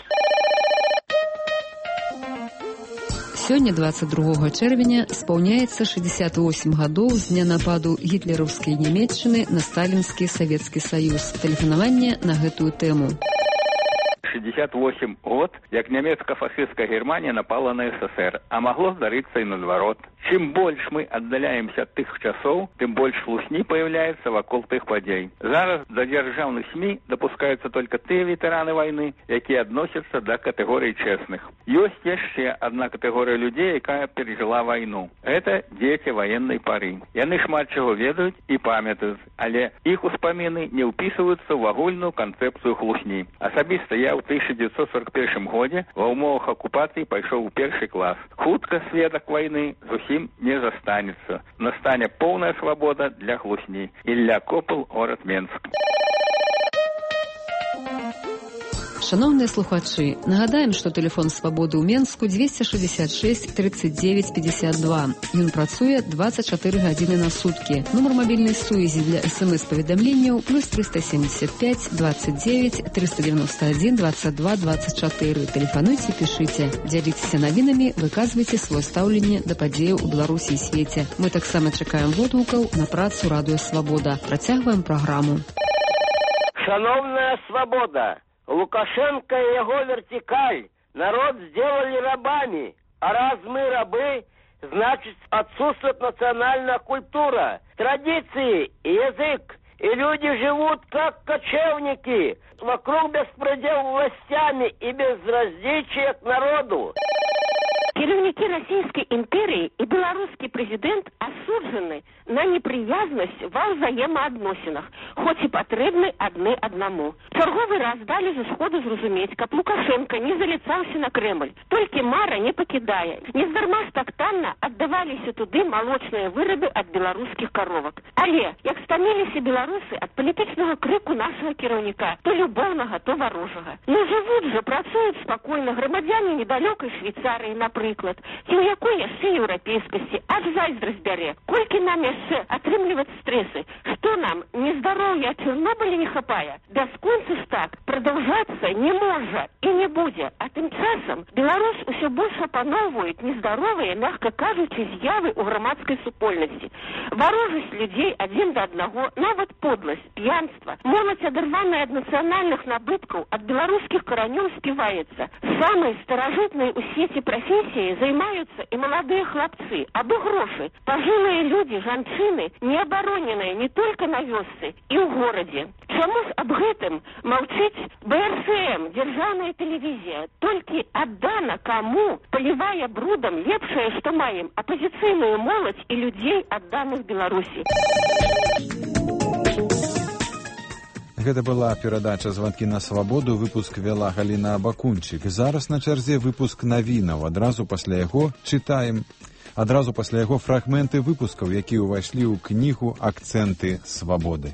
Сёння, двадцать другого чэрвеня, спаўняецца шестьдесят восемь гадоў з дня нападу гітлераўскай Нямецчыны на сталінскі Савецкі Саюз. Тэлефанаванне на гэтую тэму. шестьдесят восемь год, як нямецка-фашистская Германия напала на СССР, а могло здарыцца и наадварот. Чем больше мы отдаляемся от тых часов, тем больше лусни появляется вокруг тых подей. Зараз до державных СМИ допускаются только те ветераны войны, якія относятся до категории честных. Есть еще одна категория людей, якая пережила войну. Это дети военной поры. Яны шмат чего ведают и памятают, але их успомины не уписываются в агульную концепцию хлусни. Особисто я в тысяча девятьсот сорок первом году в умовах оккупации пошел в первый класс. Хутко сведок войны зусім не застанется. Настане полная свобода для хлусни. Ілля Копыл, город Менск. Шановныя слухачы, нагадаем, што тэлефон свабоды ў Менску двести шестьдесят шесть тридцать девять пятьдесят два. Ён працуе двадцать четыре гадзіны на суткі. Нумар мабільнай сувязі для смс-паведамленняў плюс триста семьдесят пять двадцать девять триста девяносто один двадцать два двадцать четыре. Тэлефануйце, пішыце, дзяліцеся навінамі, выказвайце сваё стаўленне да падзеяў у Беларусі і свеце. Мы таксама чакаем водгукаў на працу радыё Свабода. Працягваем праграму. Шановная свобода! Лукашенко и его вертикаль народ сделали рабами, а раз мы рабы, значит отсутствует национальная культура, традиции и язык, и люди живут как кочевники, вокруг беспредел властями и безразличия к народу. Кіраўнікі Российской империи и белорусский президент осуджены на неприязнность во взаимоотносинах, хоть и потребны одны одному. Чарговый раз дали за сходу зразумець, каб Лукашенко не залицался на Кремль, только Мара не покидая. Нездарма спектанно отдавались туды молочные вырабы от белорусских коровок. Але, як стаміліся белорусы от политичного крыку нашего кіраўніка, то любовного, то ворожего. Но живут же, працуют спокойно громадяне недалекой Швейцарии, например, напрыклад, ці ў якой яшчэ еўрапейскасці, аж зайздрасць бярэ. Колькі нам яшчэ атрымліваць стрэсы? Што нам, нездароўя ад Чарнобыля не хапае? Бясконца ж так прадаўжацца не можа і не будзе. А тым часам Беларусь усё больш апаноўваюць нездаровыя, мягка кажучы, з'явы ў грамадскай супольнасці. Варожасць людзей адзін да аднаго, нават подласць, п'янства. Моладзь, адарваная ад нацыянальных набыткаў, ад беларускіх каранёў співаецца. Самай старажытнай у свеце прафесіяй займаюцца і маладыя хлапцы, абы грошы. Пажылыя людзі, жанчыны, неабароненыя не толькі на вёсцы і ў горадзе. Чаму ж аб гэтым маўчыць бэ эр эс эм, дзяржаўная тэлевізія? Толькі аддана каму палівае брудам лепшае, што маем, апазіцыйную моладзь і людзей, адданых Беларусі. Гэта была перадача «Званкі на свабоду», выпуск вяла Галіна Абакунчык. Зараз на чарзе выпуск навінаў. Адразу пасля яго чытаем, адразу пасля яго фрагменты выпускаў, якія ўвайшлі ў кнігу «Акцэнты свабоды».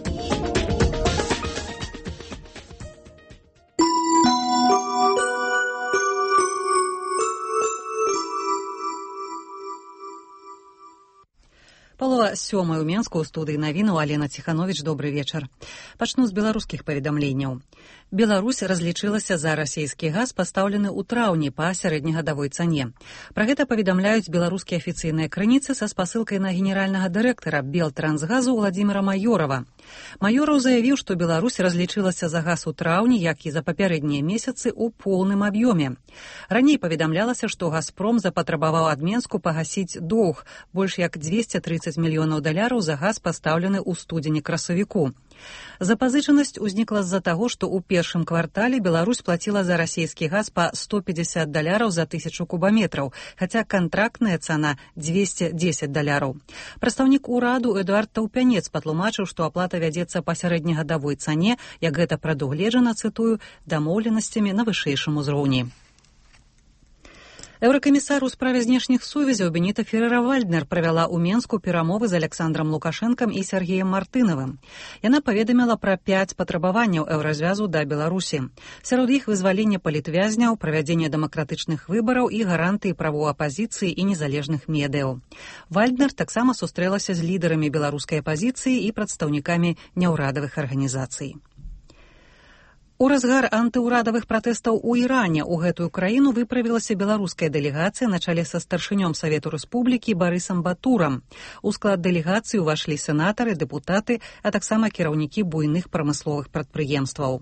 Палова сёмай у Менску, у студыі навінаў Алена Ціхановіч. Добры вечар. Пачну з беларускіх паведамленняў. Беларусь разлічылася за расійскі газ, пастаўлены ў траўні па сярэднегадавой цане. Пра гэта паведамляюць беларускія афіцыйныя крыніцы са спасылкай на генеральнага дырэктара Белтрансгазу Владзіміра Маёрова. Маёраў заявіў, што Беларусь разлічылася за газ у траўні, як і за папярэднія месяцы, у поўным аб'ёме. Раней паведамлялася, што «Газпром» запатрабаваў ад Менску пагасіць доўг, больш як дзвесце трыццаць мільёнаў даляраў за газ, пастаўлены ў студзені-красавіку. Запазычанасць узнікла з-за таго, што ў першым квартале Беларусь плаціла за расійскі газ па сто пятьдесят даляраў за тысячу кубаметраў, хаця кантрактная цана дзвесце дзесяць даляраў. Прадстаўнік ураду Эдуард Таўпянец патлумачыў, што аплата вядзецца па сярэднегадавой цане, як гэта прадугледжана, цытую, дамоўленасцямі на вышэйшым узроўні. Еўракамісар у справе знешніх сувязяў Беніта Ферера-Вальднер правяла ў Менску перамовы з Александрам Лукашэнкам і Сергеем Мартынавым. Яна паведаміла пра пяць патрабаванняў еўразвязу да Беларусі. Сярод іх вызваленне палітвязняў, правядзенне дэмакратычных выбараў і гарантыі правоў апазіцыі і незалежных медыяў. Вальднер таксама сустрэлася з лідарамі беларускай апазіцыі і прадстаўнікамі няўрадавых арганізацый. У разгар антыўрадавых пратэстаў у Іране ў гэтую краіну выправілася беларуская дэлегацыя на чале са старшынём Савету Рэспублікі Барысам Батурам. У склад дэлегацыі ўвайшлі сенатары, дэпутаты, а таксама кіраўнікі буйных прамысловых прадпрыемстваў.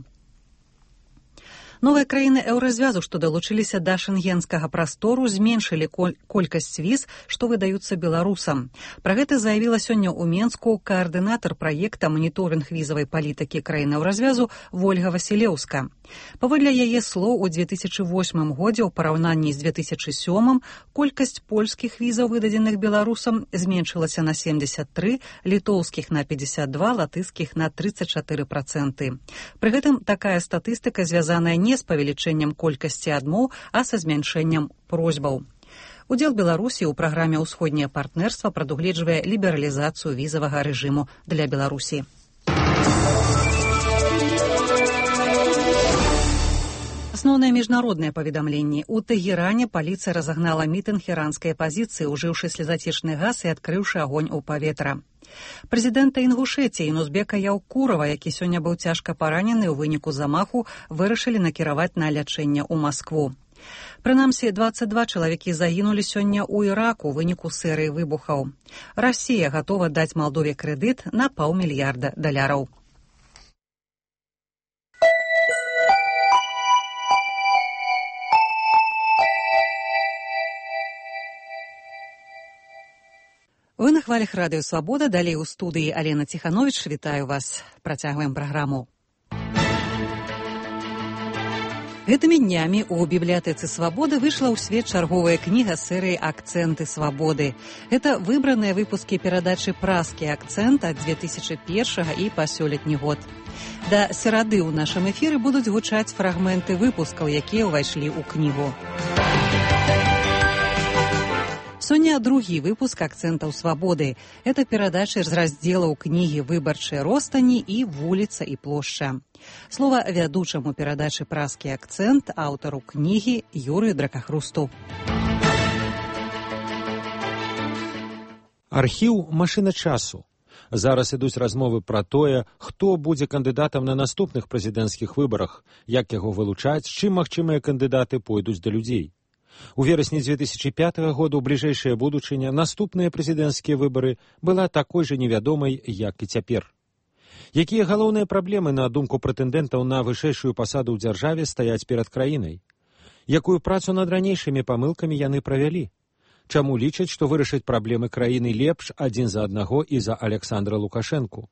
Новыя краіны еўразвязу, што далучыліся да шэнгенскага прастору, зменшылі колькасць віз, што выдаюцца беларусам. Пра гэта заявіла сёння ў Менску каардынатар праекта «Маніторынг візавай палітыкі краін еўразвязу» Вольга Васілеўска. Паводле яе слоў, у две тысячы восьмым годзе ў параўнанні з две тысячы сёмым колькасць польскіх візаў, выдадзеных беларусам, зменшылася на семьдесят три, літоўскіх на пятьдесят два, латышскіх на тридцать четыре проценты. Пры гэтым такая статыстыка звязаная не з павелічэннем колькасці адмоў, а са змяншэннем просьбаў. Удзел Беларусі ў праграме «Усходняе партнерства» прадугледжвае лібералізацыю візавага рэжыму для Беларусі. Асноўныя міжнародныя паведамленні. У Тэгеране паліцыя разагнала мітынг іранскай апазіцыі, ужыўшы слезацечны газ і адкрыўшы агонь у паветра. Прэзідэнта Інгушэцыі Нузбека Яўкурава, які сёння быў цяжка паранены ў выніку замаху, вырашылі накіраваць на лячэнне ў Маскву. Прынамсі, дваццаць два чалавекі загінулі сёння ў Іраку ў выніку серыі выбухаў. Расія гатова даць Малдове крэдыт на паўмільярда даляраў. Вы на хвалях радыё «Свабода», далей у студыі Алена Ціхановіч. Вітаю вас. Працягваем праграму. Гэтымі днямі ў бібліятэцы «Свабоды» выйшла ў свет чарговая кніга серыі «Акцэнты свабоды». Гэта выбраныя выпускі перадачы «Праскі акцэнт» ад две тысячы першага і па сёлетні год. Да серады ў нашым эфіры будуць гучаць фрагменты выпускаў, якія ўвайшлі ў кнігу. Сёння другі выпуск «Акцэнтаў свабоды». Это перадачы з раздзелаў кнігі «Выбарчыя ростані» і «Вуліца і плошча». Слова вядучаму перадачы «Праскі акцэнт», аўтару кнігі Юрыю Дракахрусту. Архіў машына часу. Зараз ідуць размовы пра тое, хто будзе кандыдатам на наступных прэзідэнцкіх выбарах, як яго вылучаць, з чым магчымыя кандыдаты пойдуць да людзей. У верасні дзве тысячы пятага года ў бліжэйшая будучыня наступныя прэзідэнцкія выбары была такой жа невядомай, як і цяпер. Якія галоўныя праблемы, на думку прэтэндэнтаў на вышэйшую пасаду ў дзяржаве, стаяць перад краінай? Якую працу над ранейшымі памылкамі яны правялі? Чаму лічаць, што вырашыць праблемы краіны лепш адзін за аднаго і за Александра Лукашэнку?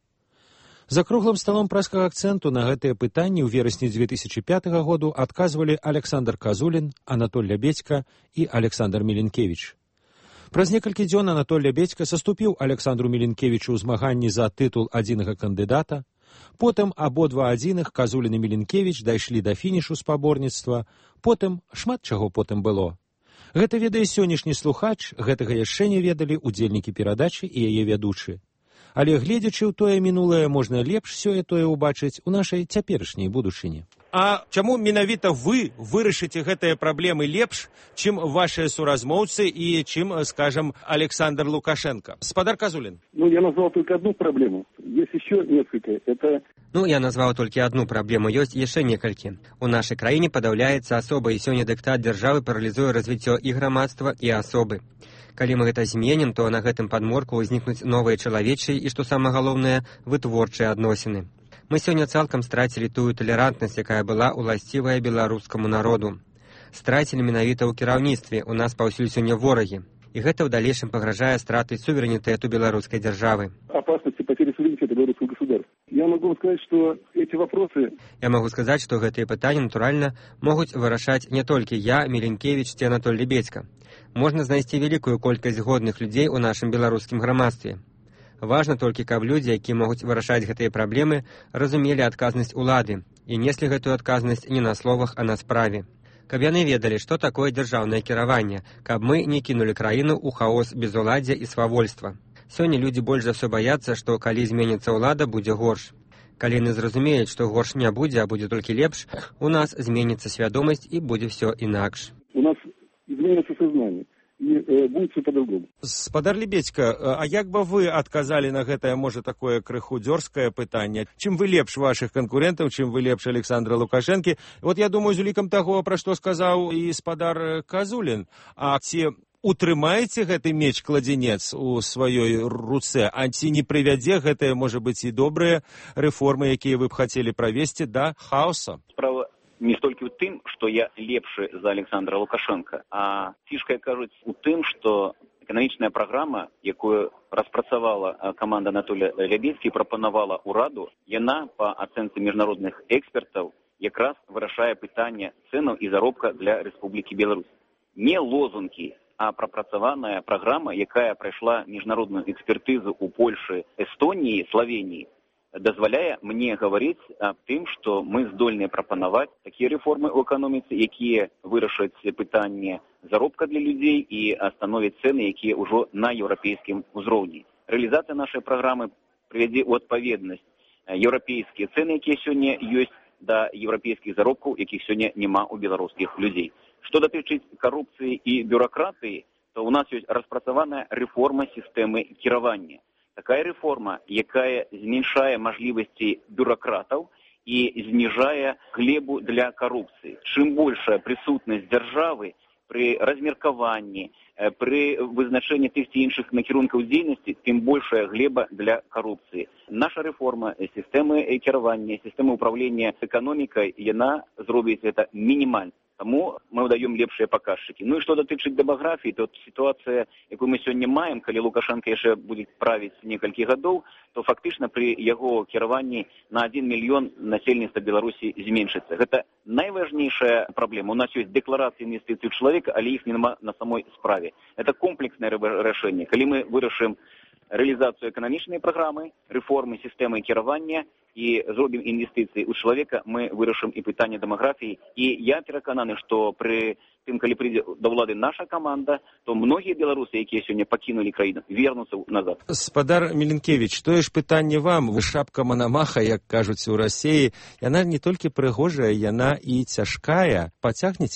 За круглым сталом прэскага акцэнту на гэтыя пытанні ў верасні дзве тысячы пятага году адказвалі Александр Казулін, Анатоль Лябедзька і Александр Міленкевіч. Праз некалькі дзён Анатоль Лябедзька саступіў Александру Міленкевічу ў змаганні за тытул адзінага кандыдата. Потым абодва адзіных, Казулін і Міленкевіч, дайшлі да фінішу спаборніцтва. Потым, шмат чаго потым было. Гэта ведае сённяшні слухач, гэтага яшчэ не ведалі удзельнікі перадачы і яе вядучы. Але гледзячы ў тое мінулае, можна лепш сёе-тое ўбачыць у нашай цяперашняй будучыні. А чаму менавіта вы вырашыце гэтыя праблемы лепш, чым вашыя суразмоўцы і чым, скажем, Александр Лукашенко? Спадар Казулін. Ну, я назвал только одну проблему. Есть еще несколько. Это... Ну, я назвал только одну проблему. Есть еще некалькі. У нашай краіне падаўляецца асоба, і сёння дыктат дзяржавы паралізуе развіццё і грамадства, і асобы. Калі мы гэта зменім, то на гэтым падморку ўзнікнуць новыя чалавечыя і, што самае галоўнае, вытворчыя адносіны. Мы сёння цалкам страцілі тую талерантнасць, якая была ўласцівая беларускаму народу. Страцілі менавіта ў кіраўніцтве, у нас паўсюль сёння ворагі. І гэта ў далейшым пагражае стратай суверэнітэту беларускай дзяржавы. Опасности потери суверенитета белорусского государства. Я могу вам сказать, что эти вопросы... Я могу сказаць, што гэтыя пытанні, натуральна, могуць вырашаць не толькі я, Міленкевіч ці Анатоль Лябедзька. Можна знайсці вялікую колькасць годных людзей у нашым беларускім грамадстве. Важна толькі, каб людзі, якія могуць вырашаць гэтыя праблемы, разумелі адказнасць улады і неслі гэтую адказнасць не на словах, а на справе. Каб яны ведалі, што такое дзяржаўнае кіраванне, каб мы не кінулі краіну ў хаос безуладдзя і свавольства. Сёння людзі больш за ўсё баяцца, што калі зменіцца ўлада, будзе горш. Калі яны зразумеюць, што горш не будзе, а будзе толькі лепш, у нас зменіцца свядомасць і будзе ўсё інакш. У нас зменіцца сознание. І э, будзе все по-другому. Спадар Лябедзька, а як бы вы адказалі на гэтае, можа, такое крыху дзёрзкае пытанне? Чым вы лепш вашых канкурэнтаў, чым вы лепш Александра Лукашэнкі? Вот я думаю, з улікам таго, пра што сказаў і спадар Казулін. А ці утрымаеце гэты меч-кладзенец у сваёй руцэ, а ці не прывядзе гэтыя, можа быць, і добрыя рэформы, якія вы б хацелі правесці, да хаоса? Справа не столькі ў тым, што я лепшы за Александра Лукашенка, а фішка, кажуць, у тым, што эканамічная праграма, якую распрацавала каманда Анатолія Лябедзькі і прапанавала ўраду, яна, па ацэнцы міжнародных экспертаў, якраз вырашае пытанне цэнаў і заробка для Рэспублікі Беларусь. Не лозунгі, а прапрацаваная праграма, якая прайшла міжнародную экспертызу ў Польшы, Эстоніі, Славеніі, дазваляе мне гаварыць аб тым, што мы здольныя прапанаваць такія рэформы ў эканоміцы, якія вырашаць пытанне заробка для людзей і становяць цэны, якія ўжо на еўрапейскім узроўні. Рэалізацыя нашай праграмы прывядзе ў адпаведнасць еўрапейскія цэны, якія сёння ёсць, да еўрапейскіх заробкаў, якіх сёння няма ў беларускіх людзей. Што датычыць карупцыі і бюракратыі, то ў нас ёсць распрацаваная рэформа сістэмы кіравання. Такая рэформа, якая зменшае мажлівасці бюракратаў і зніжае глебу для карупцыі. Чым большая прысутнасць дзяржавы пры размеркаванні, пры вызначэнні тых ці іншых накірункаў дзейнасці, тым большая глеба для карупцыі. Наша рэформа сістэмы кіравання, сістэмы ўпраўлення эканомікай, яна зробіць гэта мінімальна. Таму мы даем лепшыя паказчыкі. Ну і што датычыць дэмаграфіі, то сітуацыя, якую мы сёння маем, калі Лукашенко яшчэ будзе правіць некалькі гадоў, то фактычна пры яго кіраванні на адзін мільён насельніцтва Беларусі зменшыцца. Гэта найважнейшая праблема. У нас ёсць дэкларацыі інвестыцый чалавека, але іх няма на самой справе. Это комплекснае рашэнне. Калі мы вырашым рэалізацыю эканамічнай праграмы, рэформы сістэмы кіравання і зробім інвестыцыі ў чалавека, мы вырашым і пытанне дэмаграфіі. І я перакананы, што пры тым, калі прыйдзе да ўлады наша каманда, то многія беларусы, якія сёння пакінулі краіну, вернуцца назад. Спадар Міленкевіч, тое ж пытанне вам. Вы шапка Манамаха, як кажуць у Расіі, яна не толькі прыгожая, яна і цяжкая. Пацягнеце? Я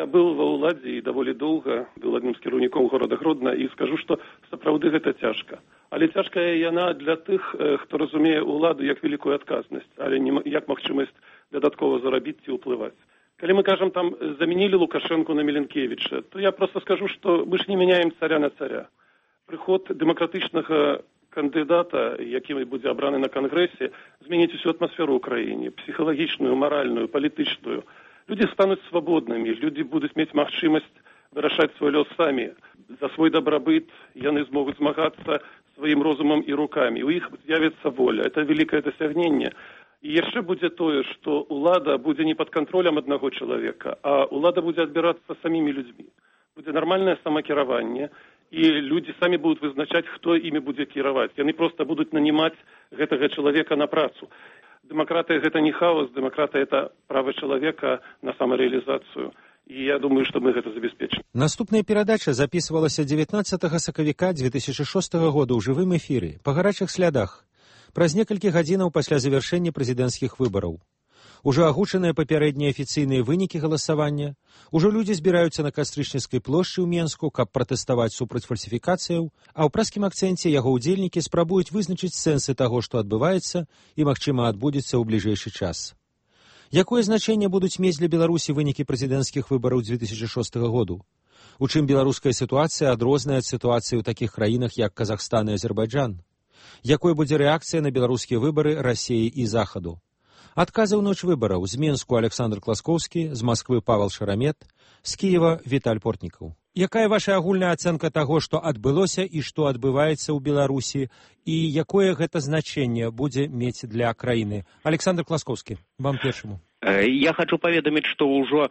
Я быў ва ўладзе і даволі доўга, быў адным з кіраўнікоў горада Гродна і скажу, што сапраўды гэта цяжка. Але цяжкая яна для тых, хто разумее ўладу як великую адказнасць, але не як магчымасць дадаткова зарабіць ці ўплываць. Калі мы кажам, там заменілі Лукашенко на Міленкевіча, то я просто скажу, што мы ж не мяняем царя на царя. Прыход дэмакратычнага кандыдата, які будзе абраны на кангрэсе, зменіць усю атмасферу ў краіне, псіхалагічную, маральную, палітычную. Людзі стануць свабоднымі, людзі будуць мець магчымасць вырашаць свой лёс самі. За свой дабрабыт яны змогуць змагацца сваім розумам і рукамі. У іх з'явіцца воля. Это великое дасягненне. І яшчэ будзе тое, што ўлада будзе не пад кантролем аднаго чалавека, а ўлада будзе адбірацца самімі людзьмі. Будзе нармальнае самакіраванне, і людзі самі будуць вызначаць, хто імі будзе кіраваць. Яны проста будуць нанімаць гэтага чалавека на працу. Дэмакратыя гэта не хаос, дэмакратыя это права чалавека на самарэалізацыю. І я думаю, што мы гэта забяспечым. Наступная перадача запісвалася дзевятнаццатага сакавіка дзве тысячы шостага года ў жывым эфіры па гарачых слядах праз некалькі гадзінаў пасля завяршэння прэзідэнцкіх выбараў. Ужо агучаныя папярэднія афіцыйныя вынікі галасавання, ужо людзі збіраюцца на Кастрычніцкай плошчы ў Менску, каб пратэставаць супраць фальсіфікацыяў, а ў праскім акцэнце яго ўдзельнікі спрабуюць вызначыць сэнсы таго, што адбываецца і, магчыма, адбудзецца ў бліжэйшы час. Якое значэнне будуць мець для Беларусі вынікі прэзідэнцкіх выбараў дзве тысячы шостага году? У чым беларуская сітуацыя адрозная ад сітуацыі ў такіх краінах, як Казахстан і Азербайджан? Якой будзе рэакцыя на беларускія выбары Расіі і Захаду? Адказы ў ноч выбараў з Менску Александр Класкоўскі, з Масквы Павел Шарамет, з Кіева Віталь Портнікаў. Якая ваша агульная ацэнка таго, што адбылося і што адбываецца ў Беларусі, і якое гэта значэнне будзе мець для краіны? Александр Класкоўскі, вам першаму. Я хочу паведаміць, што ўжо э,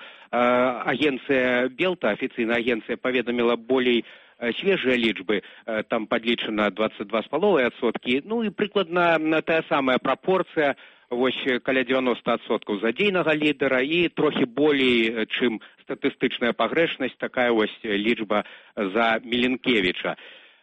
агенцыя Белта, афіцыйная агенцыя, паведаміла болей свежыя лічбы, там падлічана двадцать два з паловай адсоткі, ну і прыкладна тая самая прапорцыя, вось каля дзевяноста адсоткаў задзейнага лідара і трохі болей, чым статыстычная пагрэшнасць, такая вось лічба за Міленкевіча.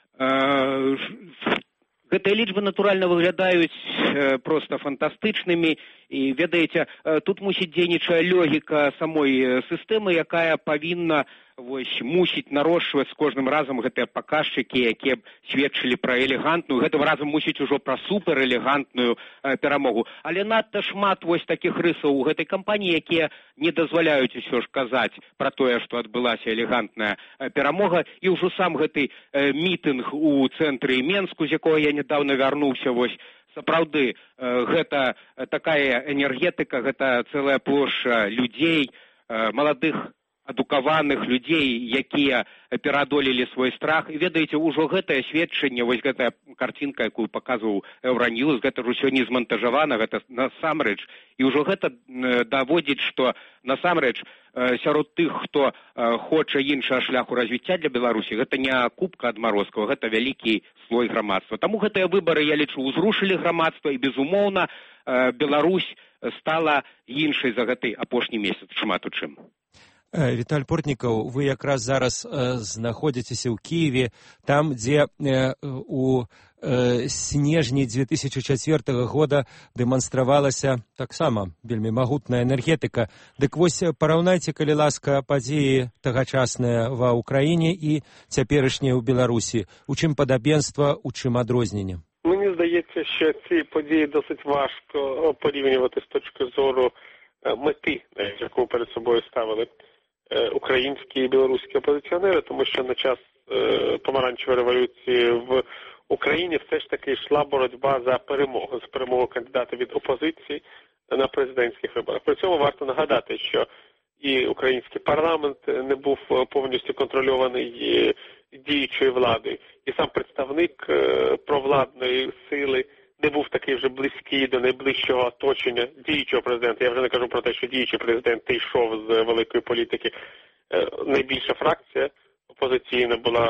Гэтыя лічбы, натуральна, выглядаюць проста фантастычнымі, і, ведаеце, тут мусіць дзейнічае логіка самой сістэмы, якая павінна вось мусіць нарошчваць з кожным разам гэтыя паказчыкі, якія б сведчылі пра элегантную, гэтым разам мусіць ужо пра суперэлегантную э, перамогу. Але надта шмат вось такіх рысаў у гэтай кампаніі, якія не дазваляюць усё ж казаць пра тое, што адбылася элегантная э, перамога, і ўжо сам гэты э, мітынг у цэнтры Менску, з якога я нядаўна вярнуўся, вось сапраўды э, гэта такая энергетыка, гэта цэлая плошча людзей, э, маладых адукаваных людзей, якія пераадолелі свой страх. І ведаеце, ужо гэтае сведчанне, вось гэтая карцінка, якую паказваў Еўраньюз, гэта ж усё не змантажавана, гэта насамрэч. І ўжо гэта даводзіць, што насамрэч сярод тых, хто хоча іншага шляху развіцця для Беларусі, гэта не купка адмарозкаў, гэта вялікі слой грамадства. Таму гэтыя выбары, я лічу, узрушылі грамадства, і, безумоўна, Беларусь стала іншай за гэты апошні месяц, шмат у чым. Віталь Портнікаў, вы якраз зараз э, знаходзіцеся ў Кіеве, там, дзе э, у э, снежні дзве тысячы чацвёртага года дэманстравалася таксама вельмі магутная энергетыка. Дык вось параўнайце, калі ласка, падзеі тагачасныя ва ўкраіне і цяперашнія ў Беларусі. У чым падабенства, у чым адрозненне? Мені здається, що ці події досить важко порівнювати з точки зору мети, яку перед собою ставили українські і білоруські опозиціонери, тому що на час е, помаранчевої революції в Україні все ж таки йшла боротьба за перемогу, за перемогу кандидата від опозиції на президентських виборах. При цьому варто нагадати, що і український парламент не був повністю контрольований діючою владою, і сам представник е, провладної сили не був такий вже близький до найближчого оточення діючого президента. Я вже не кажу про те, що діючий президент йшов з великої політики. Найбільша фракція опозиційна була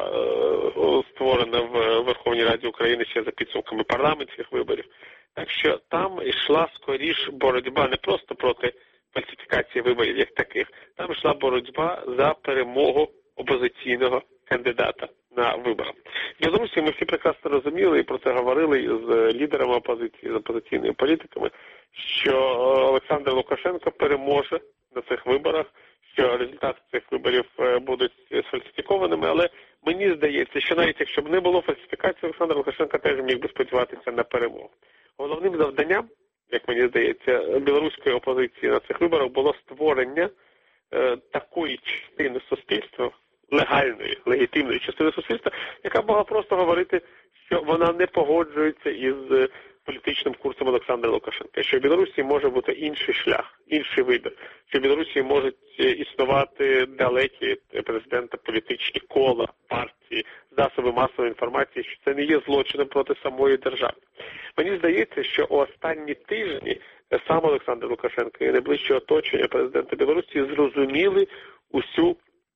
створена в Верховній Раді України ще за підсумками парламентських виборів. Так що там йшла скоріш боротьба не просто проти фальсифікації виборів як таких. Там йшла боротьба за перемогу опозиційного кандидата на виборах. В Білорусі ми всі прекрасно розуміли і про це говорили з лідерами опозиції, з опозиційними політиками, що Олександр Лукашенко переможе на цих виборах, що результати цих виборів будуть сфальсифікованими, але мені здається, що навіть якщо б не було фальсифікації, Олександр Лукашенко теж міг би сподіватися на перемогу. Головним завданням, як мені здається, білоруської опозиції на цих виборах було створення е, такої частини суспільства, легальної, легітимної частини суспільства, яка могла просто говорити, що вона не погоджується із політичним курсом Олександра Лукашенка, що в Білорусі може бути інший шлях, інший вибір, що в Білорусі можуть існувати далекі від президента політичні кола, партії, засоби масової інформації, що це не є злочином проти самої держави. Мені здається, що у останні тижні сам Олександр Лукашенко і найближче оточення президента Білорусі зрозуміли усю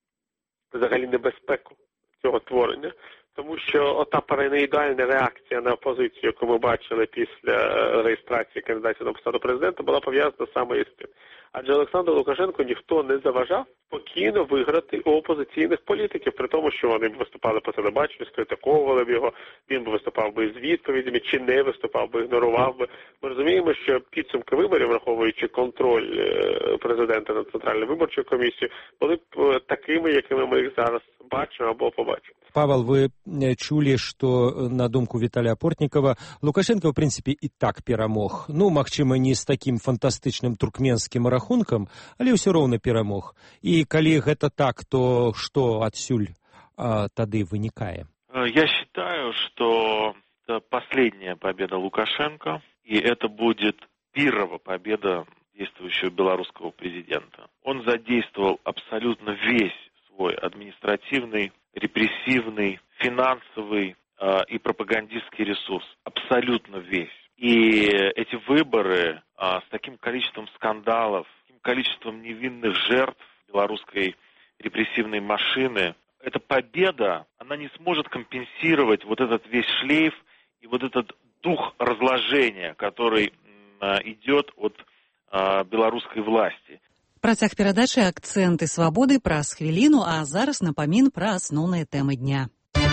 взагалі небезпеку цього творення. Тому що ота параноїдальна реакція на опозицію, яку ми бачили після реєстрації кандидатів на посаду президента, була пов'язана саме із тим. Адже Олександру Лукашенку ніхто не заважав спокійно виграти у опозиційних політиків, при тому, що вони б виступали по телебаченню, скритиковували б його, він б виступав би з відповідями, чи не виступав би, ігнорував би. Ми розуміємо, що підсумки виборів, враховуючи контроль президента над Центральною виборчою комісією, були б такими, якими ми їх зараз бачимо або побачимо. Павел, вы чулі, што на думку Віталія Портнікова Лукашенко, в прынцыпе, і так перамог. Ну, магчыма, не з такім фантастычным туркменскім рахункам, але ўсё роўна перамог. І калі гэта так, то што адсюль а, тады вынікае? Я считаю, что это последняя победа Лукашенко, и это будет первая победа действующего белорусского президента. Он задействовал абсолютно весь свой административный, репрессивный, финансовый э, и пропагандистский ресурс. Абсолютно весь. И эти выборы э, с таким количеством скандалов, с таким количеством невинных жертв белорусской репрессивной машины, эта победа, она не сможет компенсировать вот этот весь шлейф и вот этот дух разложения, который э, идет от э, белорусской власти. Працяг перадачы «Акценты свабоды» праз хвіліну, а зараз напамін пра асноўныя тэмы дня.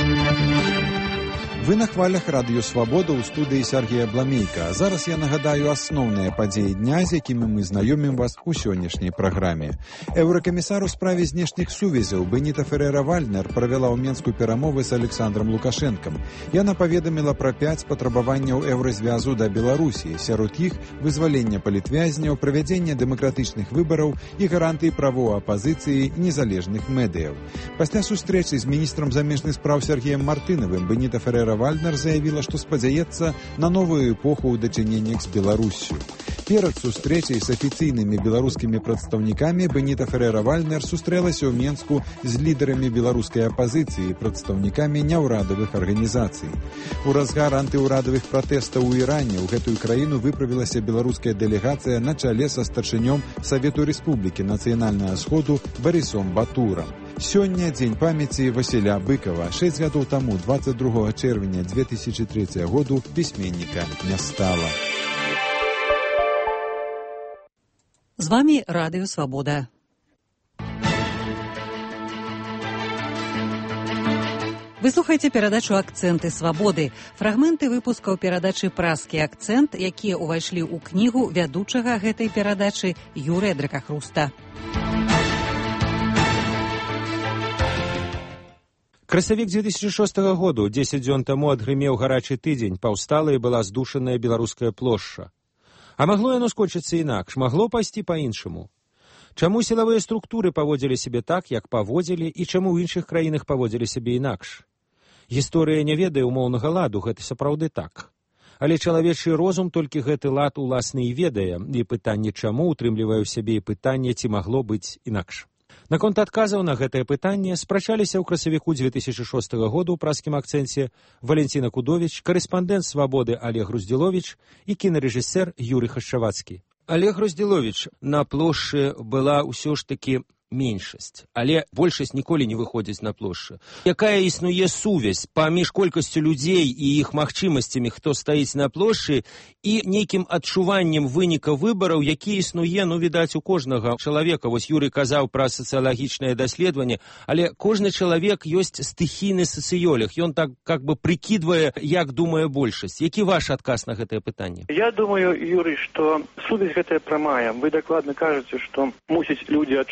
Вы на хвалях радыё «Свабода» ў студыі Сергея Бламейка. Зараз я нагадаю асноўныя падзеі дня, з якімі мы знаёмім вас у сённяшняй праграме. Еўракамісар у справе знешніх сувязяў Беніта Ферера-Вальнер правяла ў Менску перамовы з Александром Лукашэнкам. Яна паведаміла пра пяць патрабаванняў еўразвязу да Беларусі, сярод іх вызвалення палітвязняў, правядзення дэмакратычных выбараў і гарантыі правоў апазіцыі і незалежных медыяў. Пасля сустрэчы з міністрам замежных спраў Сергеем Мартынавым Беніта Ферера Вальнер заявила, што спадзяецца на новую эпоху ў дачыненнях з Беларуссю. Перад сустрэчай з афіцыйнымі беларускімі прадстаўнікамі Беніта Ферера-Вальнер сустрэлася ў Менску з лідарамі беларускай апазіцыі і прадстаўнікамі няўрадавых арганізацый. У разгар антыўрадавых пратэстаў у Іране ў гэтую краіну выправілася беларуская дэлегацыя на чале са старшынём Савету Рэспублікі нацыянальнага сходу Барысом Батурам. Сёння дзень памяці Васіля Быкова. Шэсць гадоў таму, двадцать другого чэрвеня две тысячи третьего году, пісьменніка не стала. З вами радыё «Свабода». Вы слухаеце перадачу «Акценты свабоды». Фрагменты выпускаў перадачы «Празкі акцэнт», якія ўвайшлі ў кнігу вядучага гэтай перадачы Юрыя Дракахруста. Красавік две тысячи шостого году, дзесяць дзён таму адгрымеў гарачы тыдзень, паўстала і была здушаная беларуская плошча. А магло яно скончыцца інакш, магло пайсці па-іншаму. Чаму сілавыя структуры паводзілі сябе так, як паводзілі, і чаму ў іншых краінах паводзілі сябе інакш? Гісторыя не ведае умоўнага ладу, гэта сапраўды так. Але чалавечы розум толькі гэты лад уласны і ведае, і пытанне чаму утрымлівае ў сябе і пытанне, ці магло быць інакш. Наконт адказаў на гэтае пытанне спрачаліся ў красавіку две тысячи шостого году ў празкім акцэнце Валентина Кудович, корэспандэнт «Свабоды» Олег Груздзіловіч і кінарэжысэр Юрый Хашчавацкі. Олег Груздзіловіч, на плошчы была ўсё ж такі меншасць, але большасць ніколі не выходзіць на плошчы. Якая існуе сувязь паміж колькасцю людзей і іх магчымасцямі, хто стаіць на плошчы, і нейкім адчуваннем выніка выбараў, які існуе, ну, відаць, у кожнага чалавека. Вось Юрый казаў пра сацыялагічнае даследаванне, але кожны чалавек ёсць стыхійны сацыёлог. Ён так как бы прыкідвае, як думае большасць. Які ваш адказ на гэтае пытанне? Я думаю, Юрый, што сувязь гэтая прамая. Вы дакладна кажаце, што мусіць людзі адчуваць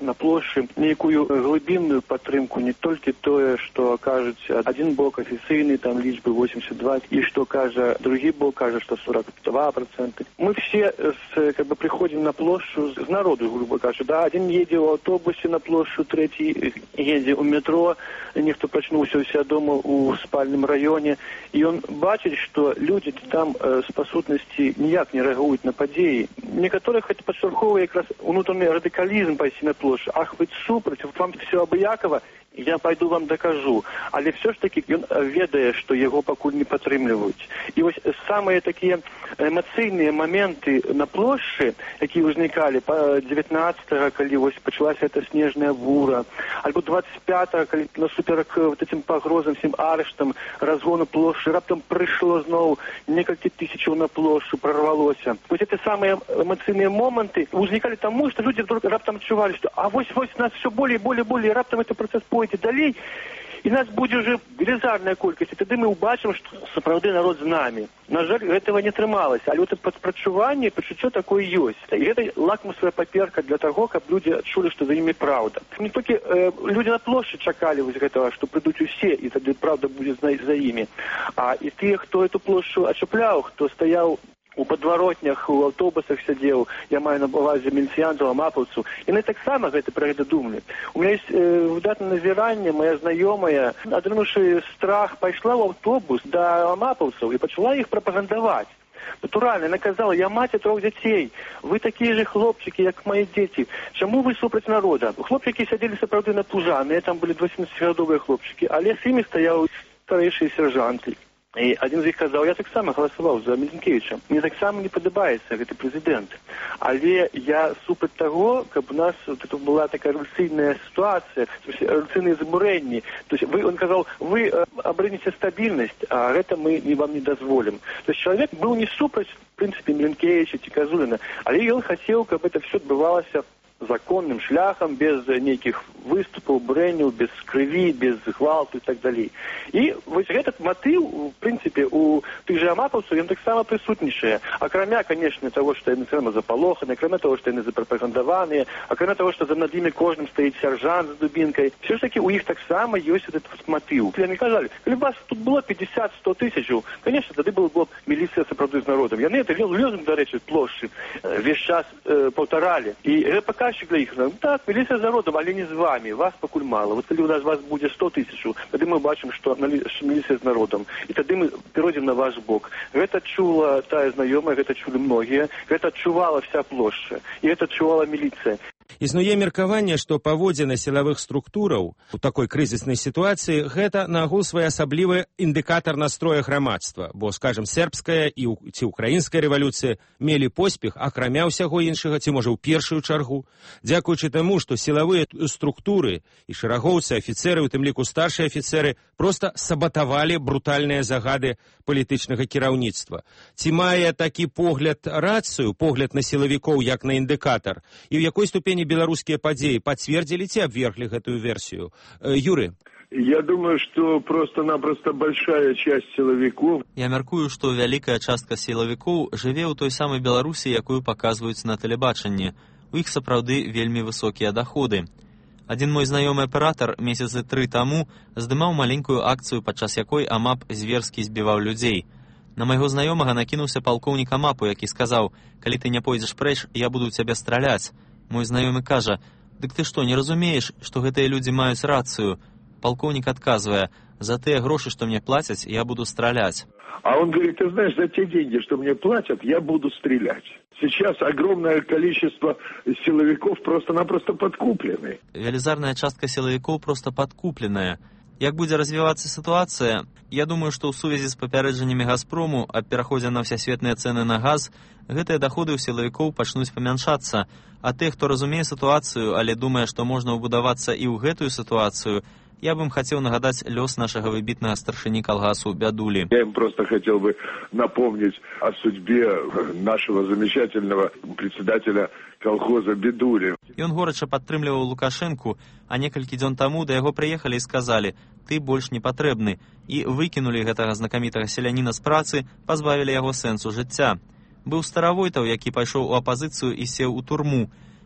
на плошчы нейкую глыбінную падтрымку, не толькі тое, што кажуць адзін бок афіцыйны, там лічбы восемьдесят два, і што кажа другі бок, кажа, што сорок два процента. Мы все с, как бы, приходим на площадь з народу, грубо кажучи. Да, один едзе ў аўтобусе на площадь, третий едзе ў метро, нехто прачнуўся ў себя дома ў спальным раёне, і он бачыць, што людзі там э, з пасутнасці ніяк не рэагуюць на падзеі. Некаторых это падштурхоўвае якраз унутраны радыкалізм пайсці на плошчу. Ах, вы супраць, вам все абыякава, я пойду вам докажу. Але все ж таки ён ведае, што яго пакуль не падтрымліваюць. І вось самыя такія эмацыйныя моменты на плошчы, якія ўзнікалі па девятнадцатого, калі вось пачалася эта снежная бура, альбо двадцать пятого, калі насуперак вот этим пагрозам, всім арыштам, разгону плошчы, раптам прыйшло зноў некалькі тысячаў на плошчу, прорвалося. Вось эти самыя эмацыйныя моманты узнікалі таму, што людзі вдруг раптам адчувалі, што а вось-вось нас все болей, болей, болей, раптам этот працэс пойдзе далей, і нас будзе уже велізарная колькасць, і тады мы ўбачым, што сапраўды народ з намі. На жаль, гэтага не атрымалася, але это падпрачуванне, пачуццё такое ёсць. І гэта лакмусовая паперка для таго, каб людзі адчулі, што за імі праўда. Не толькі э, людзі на плошчы чакалі вось гэтага, што прыйдуць усе, і тады праўда будзе за, за імі. А і тыя, хто эту плошчу ачапляў, хто стаяў у падваротнях, у аўтобусах сядзеў, я маю на увазе міліцыянтаў, амапаўцаў, яны таксама гэта пра гэта думалі. У меня есть э, выдатнае назіранне, моя знаёмая, атрымаўшы страх, пайшла ў аўтобус да амапаўцаў і пачала іх прапагандаваць. Натуральна, яна казала, я маці трох дзяцей, вы такія же хлопчыкі, як мои дзеці, чаму вы супраць народа? Хлопчыкі сядзелі сапраўды напужаныя, там былі дванадцацігадовыя хлопчыкі, але з імі стаяў старэйшыя сержанты. І адзін з іх казаў, я таксама галасаваў за Мілінкевіча. Мне таксама не падабаецца гэты прэзідэнт. Але я супраць таго, каб у нас вот, была такая рэвалюцыйная сітуацыя, рэвалюцыйныя забурэнні. То есть вы, он казаў, вы абрынеце стабільнасць, а гэта мы не, вам не дазволім. То есть чалавек быў не супраць, в прынцыпе, Мілінкевіча ці Казуліна, але ён хацеў, каб это все адбывалася законным шляхам, без нейкіх выступаў, брэнняў, без крыві, без гвалту і так далей. І вось этот матыў, в прынцыпе, у тых жа амапаўцаў, ён таксама прысутнічае. Акрамя, конечно, того, што яны сама запалоханы, акрамя того, што яны запрапагандаваныя, акрамя того, што за над імі кожным стаіць сяржант з дубінкай. Все ж таки у іх таксама ёсць этот матыў. Яны казалі, калі вас тут было пятьдесят-сто тысячаў, конечно, тады было б міліцыя сапраўды з народам. Яны это лёзум, дарэчы, плошчы весь час э, паўтаралі. І гэта показчик для іх. Так, міліцыя з народам, але не з вами. Вас пакуль мала. Вот калі у нас вас будзе сто тысяч, тады мы бачым, што міліцыя з народам. І тады мы перайдзем на ваш бок. Гэта чула тая знаёмая, гэта чулі многія, гэта адчувала вся плошча. І гэта адчувала міліцыя. Існуе меркаванне, што паводзіны сілавых структураў у такой крызіснай сітуацыі гэта нагул своеасаблівы індыкатар настроя грамадства, бо, скажем, сербская і ці украінская рэвалюцыя мелі поспех, акрамя ўсяго іншага, ці можа ў першую чаргу, дзякуючы таму, што сілавыя структуры і шэрагоўцы, афіцэры, у тым ліку старшыя афіцэры, проста сабатавалі брутальныя загады палітычнага кіраўніцтва. Ці мае такі погляд рацыю, погляд на сілавікоў як на індыкатар, і ў якой ступені беларускія падзеі пацвердзілі ці абверглі гэтую версію? Юры? Я думаю, что просто-напросто большая часть силовиков... Я мяркую, што вялікая частка сілавікоў жыве ў той самай Беларусі, якую паказваюць на тэлебачанні. У іх сапраўды вельмі высокія даходы. Адзін мой знаёмы аператар месяцы тры таму здымаў маленькую акцыю, падчас якой амап зверскі збіваў людзей. На майго знаёмага накінуўся палкоўнік амапу, які сказаў, калі ты не пойдзеш прэч, я буду ў цябе страляць. Мой знаёмы кажа, дык ты што, не разумееш, што гэтыя людзі маюць рацыю? Палкоўнік адказвае, за тыя грошы, што мне плацяць, я буду страляць. А он говорит, ты знаешь, за те деньги, что мне платят, я буду стрелять. Сейчас огромное количество силовиков просто-напросто подкуплены. Велізарная частка силовиков просто подкупленая. Як будзе развівацца сітуацыя, я думаю, што ў сувязі з папярэджаннямі Газпрому аб пераходзе на ўсясветныя цэны на газ, гэтыя даходы ў сілавікоў пачнуць памяншацца, а тых, хто разумее сітуацыю, але думае, што можна ўбудавацца і ў гэтую сітуацыю, я бы им хотел нагадать лёс нашего выбитного старшини колгасу Бядули. Я им просто хотел бы напомнить о судьбе нашего замечательного председателя колхоза Бядули. Ён горача падтрымліваў Лукашэнку, а некалькі дзён таму да яго прыехалі і сказалі: «Ты больш не патрэбны», і выкінулі гэтага знакамітага селяніна з працы, пазбавілі яго сэнсу жыцця. Быў Старавойтаў, які пайшоў у апазіцыю і сеў у турму.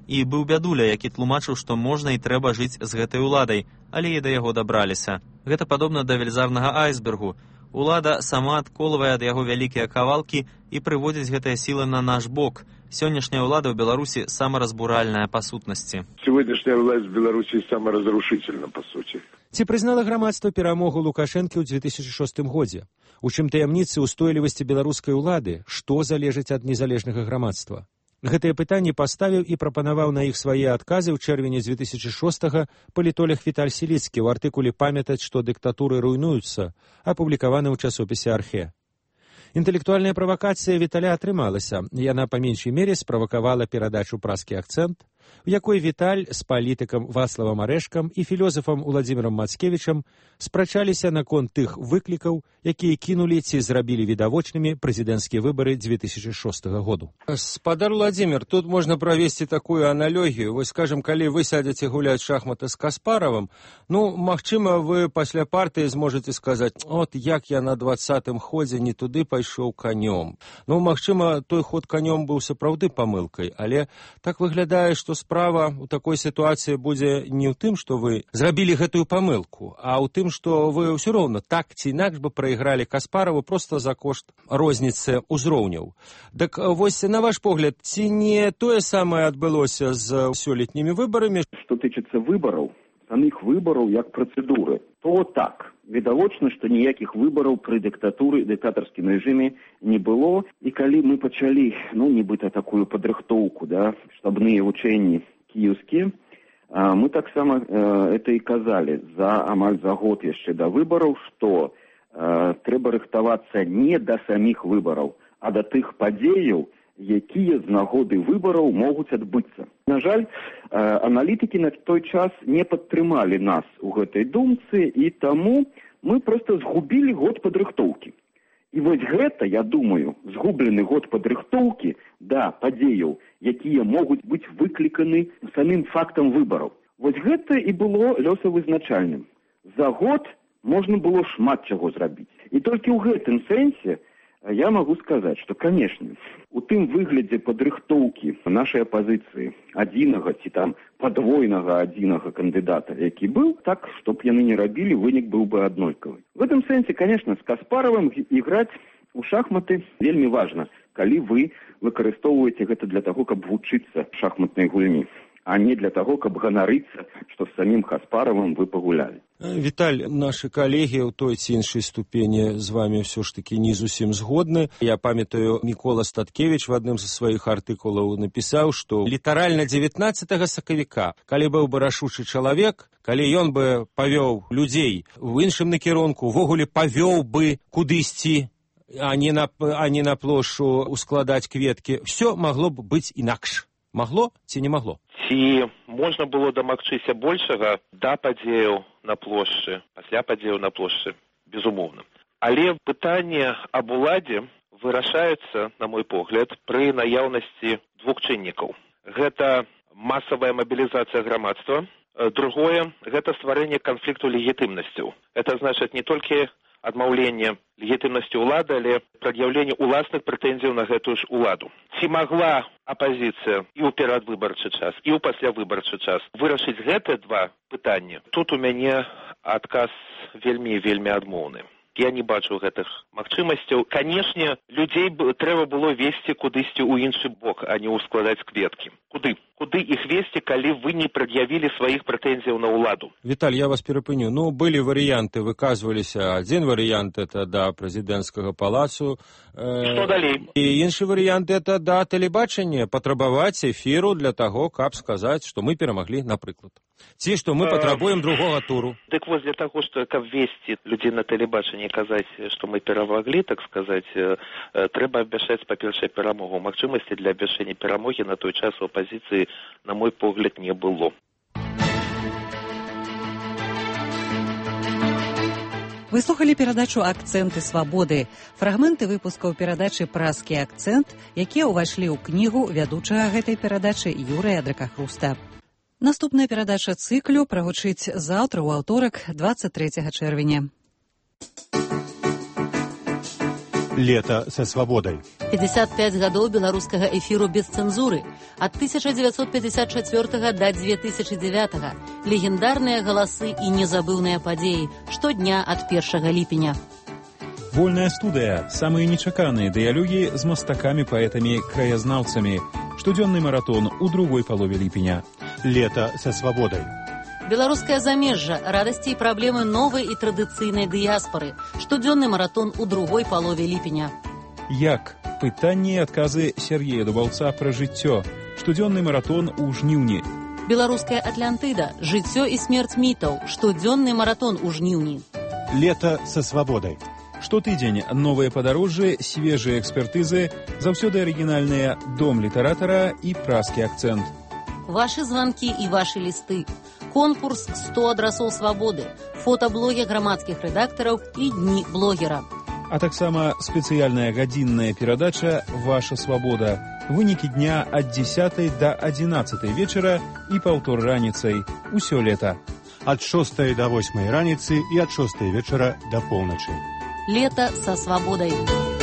І быў бядуля, які тлумачыў, што можна і трэба жыць з гэтай уладай, але і да яго дабраліся. Гэта падобна да велізарнага айсбергу. Улада сама адколвае ад яго вялікія кавалкі і прыводзіць гэтыя сілы на наш бок. Сённяшняя ўлада ў Беларусі самаразбуральная па сутнасці. Сегодняшняя власть в Беларуси саморазрушительна, по сути. Ці прызнала грамадства перамогу Лукашэнкі ў две тысячы шостым годзе? У чым таямніцы ўстойлівасці беларускай улады? Што залежыць ад незалежнага грамадства? Гэтыя пытанні паставіў і прапанаваў на іх свае адказы ў чэрвені две тысячы шостага палітолог Віталь Сіліцкі ў артыкуле «Памятаць, што дыктатуры руйнуюцца», апублікаваны ў часопісе «Архе». Інтэлектуальная правакацыя Віталя атрымалася. Яна па меншай мере справакавала перадачу «Праскі акцэнт», у якой Віталь з палітыкам Вацлавам Арэшкам і філёзафам Уладзімірам Мацкевічам спрачаліся наконт тых выклікаў, якія кінулі ці зрабілі відавочнымі прэзідэнцкія выбары две тысячы шостага году. Спадар Уладзімір, тут можна правесці такую аналогію. Вось, скажем, калі вы сядзеце гуляць шахматы з Каспаравым, ну, магчыма, вы пасля партыі зможаце сказаць: «От як я на дваццатым ходзе не туды пайшоў канём». Ну, магчыма, той ход канём быў сапраўды памылкай, але так выглядае, што справа ў такой сітуацыі будзе не ў тым, што вы зрабілі гэтую памылку, а ў тым, што вы ўсё роўна так ці інакш бы прайгралі Каспараву проста за кошт розніцы ўзроўняў. Дык вось, на ваш погляд, ці не тое самае адбылося з сёлетнімі выбарамі? Што тычыцца выбараў, самих выбараў як працэдуры, то так. Відавочна, што ніякіх выбараў пры дыктатуры, дыктатарскім рэжыме не было. І калі мы пачалі, ну, нібыта такую падрыхтоўку, да, штабныя вучэнні кіеўскія, мы таксама это і казалі за амаль за год яшчэ да выбараў, што трэба рыхтавацца не да саміх выбараў, а да тых падзеяў, якія з нагоды выбараў могуць адбыцца. На жаль, аналітыкі на той час не падтрымалі нас у гэтай думцы, і таму мы проста згубілі год падрыхтоўкі. І вось гэта, я думаю, згублены год падрыхтоўкі да падзеяў, якія могуць быць выкліканы самым фактам выбараў. Вось гэта і было лёсавызначальным. За год можна было шмат чаго зрабіць. І толькі ў гэтым сэнсе я могу сказаць, што, канешне, у тым выглядзе падрыхтоўкі нашай апазіцыі адзінага ці там падвойнага адзінага кандыдата, які быў, так, чтоб яны не рабілі, вынік быў бы аднолькавы. В гэтым сэнсе, конечно, з Каспаравым іграць у шахматы вельмі важна, калі вы выкарыстоўваеце гэта для таго, каб вучыцца шахматнай гульні, а не для таго, каб ганарыцца, што з самім Каспаравым вы пагулялі. Віталь, нашы калегі ў той ці іншай ступені з вами ўсё ж такі не зусім згодны. Я памятаю, Мікола Статкевіч в адным з сваіх артыкулаў напісаў, што літаральна дзевятнаццатага сакавіка, калі быў бы рашучы чалавек, калі ён бы павёў людзей у іншым накірунку, увогуле павёў бы кудысьці, а не на, а не на плошчу ускладаць кветкі, все магло б быць інакш. Магло ці не магло? Ці можна было дамагчыся большага да падзеяў на плошчы, пасля падзеяў на плошчы, безумоўна. Але пытанне аб уладзе вырашаецца, на мой погляд, пры наяўнасці двух чыннікаў. Гэта масавая мабілізацыя грамадства, другое – гэта стварэнне канфлікту легітымнасцяў. Это значыць не толькі адмаўленне легітымнасці ўлады, але прад'яўленне уласных прэтэнзіяў на гэтую ж уладу. Ці магла апазіцыя і ў перадвыбарчы час, і ў паслявыбарчы час вырашыць гэтыя два пытанні? Тут у мяне адказ вельмі-вельмі адмоўны. Я не бачу гэтых магчымасцяў. Канешне, людзей трэба было весці кудысьці ў іншы бок, а не ўскладаць кветкі. Куды? Куды іх весці, калі вы не прад'явілі сваіх прэтэнзіяў на ўладу? Віталь, я вас перапыню. Ну, былі варыянты, выказваліся. Адзін варыянт – это да прэзідэнцкага палацу. Э, Што далей? І іншы варыянт – это да тэлебачання, патрабаваць эфіру для таго, каб сказаць, што мы перамаглі, напрыклад. Ці што мы патрабуем другога туру. Дык вось для таго, што каб весці людзей на тэлебачанні, казаць, што мы перамаглі, так сказаць, трэба абвяшчаць, па-першае, перамогу. Магчымасці для абвяшчэння перамогі на той час у апазіцыі, на мой погляд, не было. Вы слухалі перадачу «Акцэнты свабоды». Фрагменты выпускаў перадачы «Праскі акцэнт», якія ўвайшлі ў кнігу вядучага гэтай перадачы Юрыя Дракахруста. Наступная перадача цыклю прагучыць заўтра ў аўторак, дваццаць трэцяга чэрвеня. Лето со свободой. пятьдесят пять гадоў беларускага эфіру без цэнзуры. Ад тысяча девятьсот пятьдесят четвёртага да две тысячи девятага. Легендарныя галасы і незабыўныя падзеі. Штодня ад першага ліпеня. Вольная студыя. Самыя нечаканыя дыялогі з мастакамі, паэтамі, краязнаўцамі. Штодзённы маратон у другой палове ліпеня. Лето со свободой. Беларускае замежжа, радасці і праблемы новай і традыцыйнай дыяспары. Штодзённы маратон у другой палове ліпеня. Як? Пытанні і адказы Сергея Дубаўца пра жыццё. Штодзённы маратон у жніўні. Беларуская Атлантыда. Жыццё і смерць мітаў. Штодзённы маратон у жніўні. Лето со свободой. Штотыдзень новыя падарожжы, свежыя экспертызы, заўсёды арыгінальныя дом літаратара і празкі акцэнт. Вашы званкі і вашы лісты. Конкурс сто адрасоў свабоды, фотаблогі грамадскіх рэдактараў і дні блогера. А таксама спецыяльная гадзінная перадача «Ваша свабода». Вынікі дня ад дзесятай да адзінаццатай вечара і паўтор раніцай. Усё лета. Ад шостай да восьмай раніцы і ад шостай вечара да поўначы. Лето со свободой.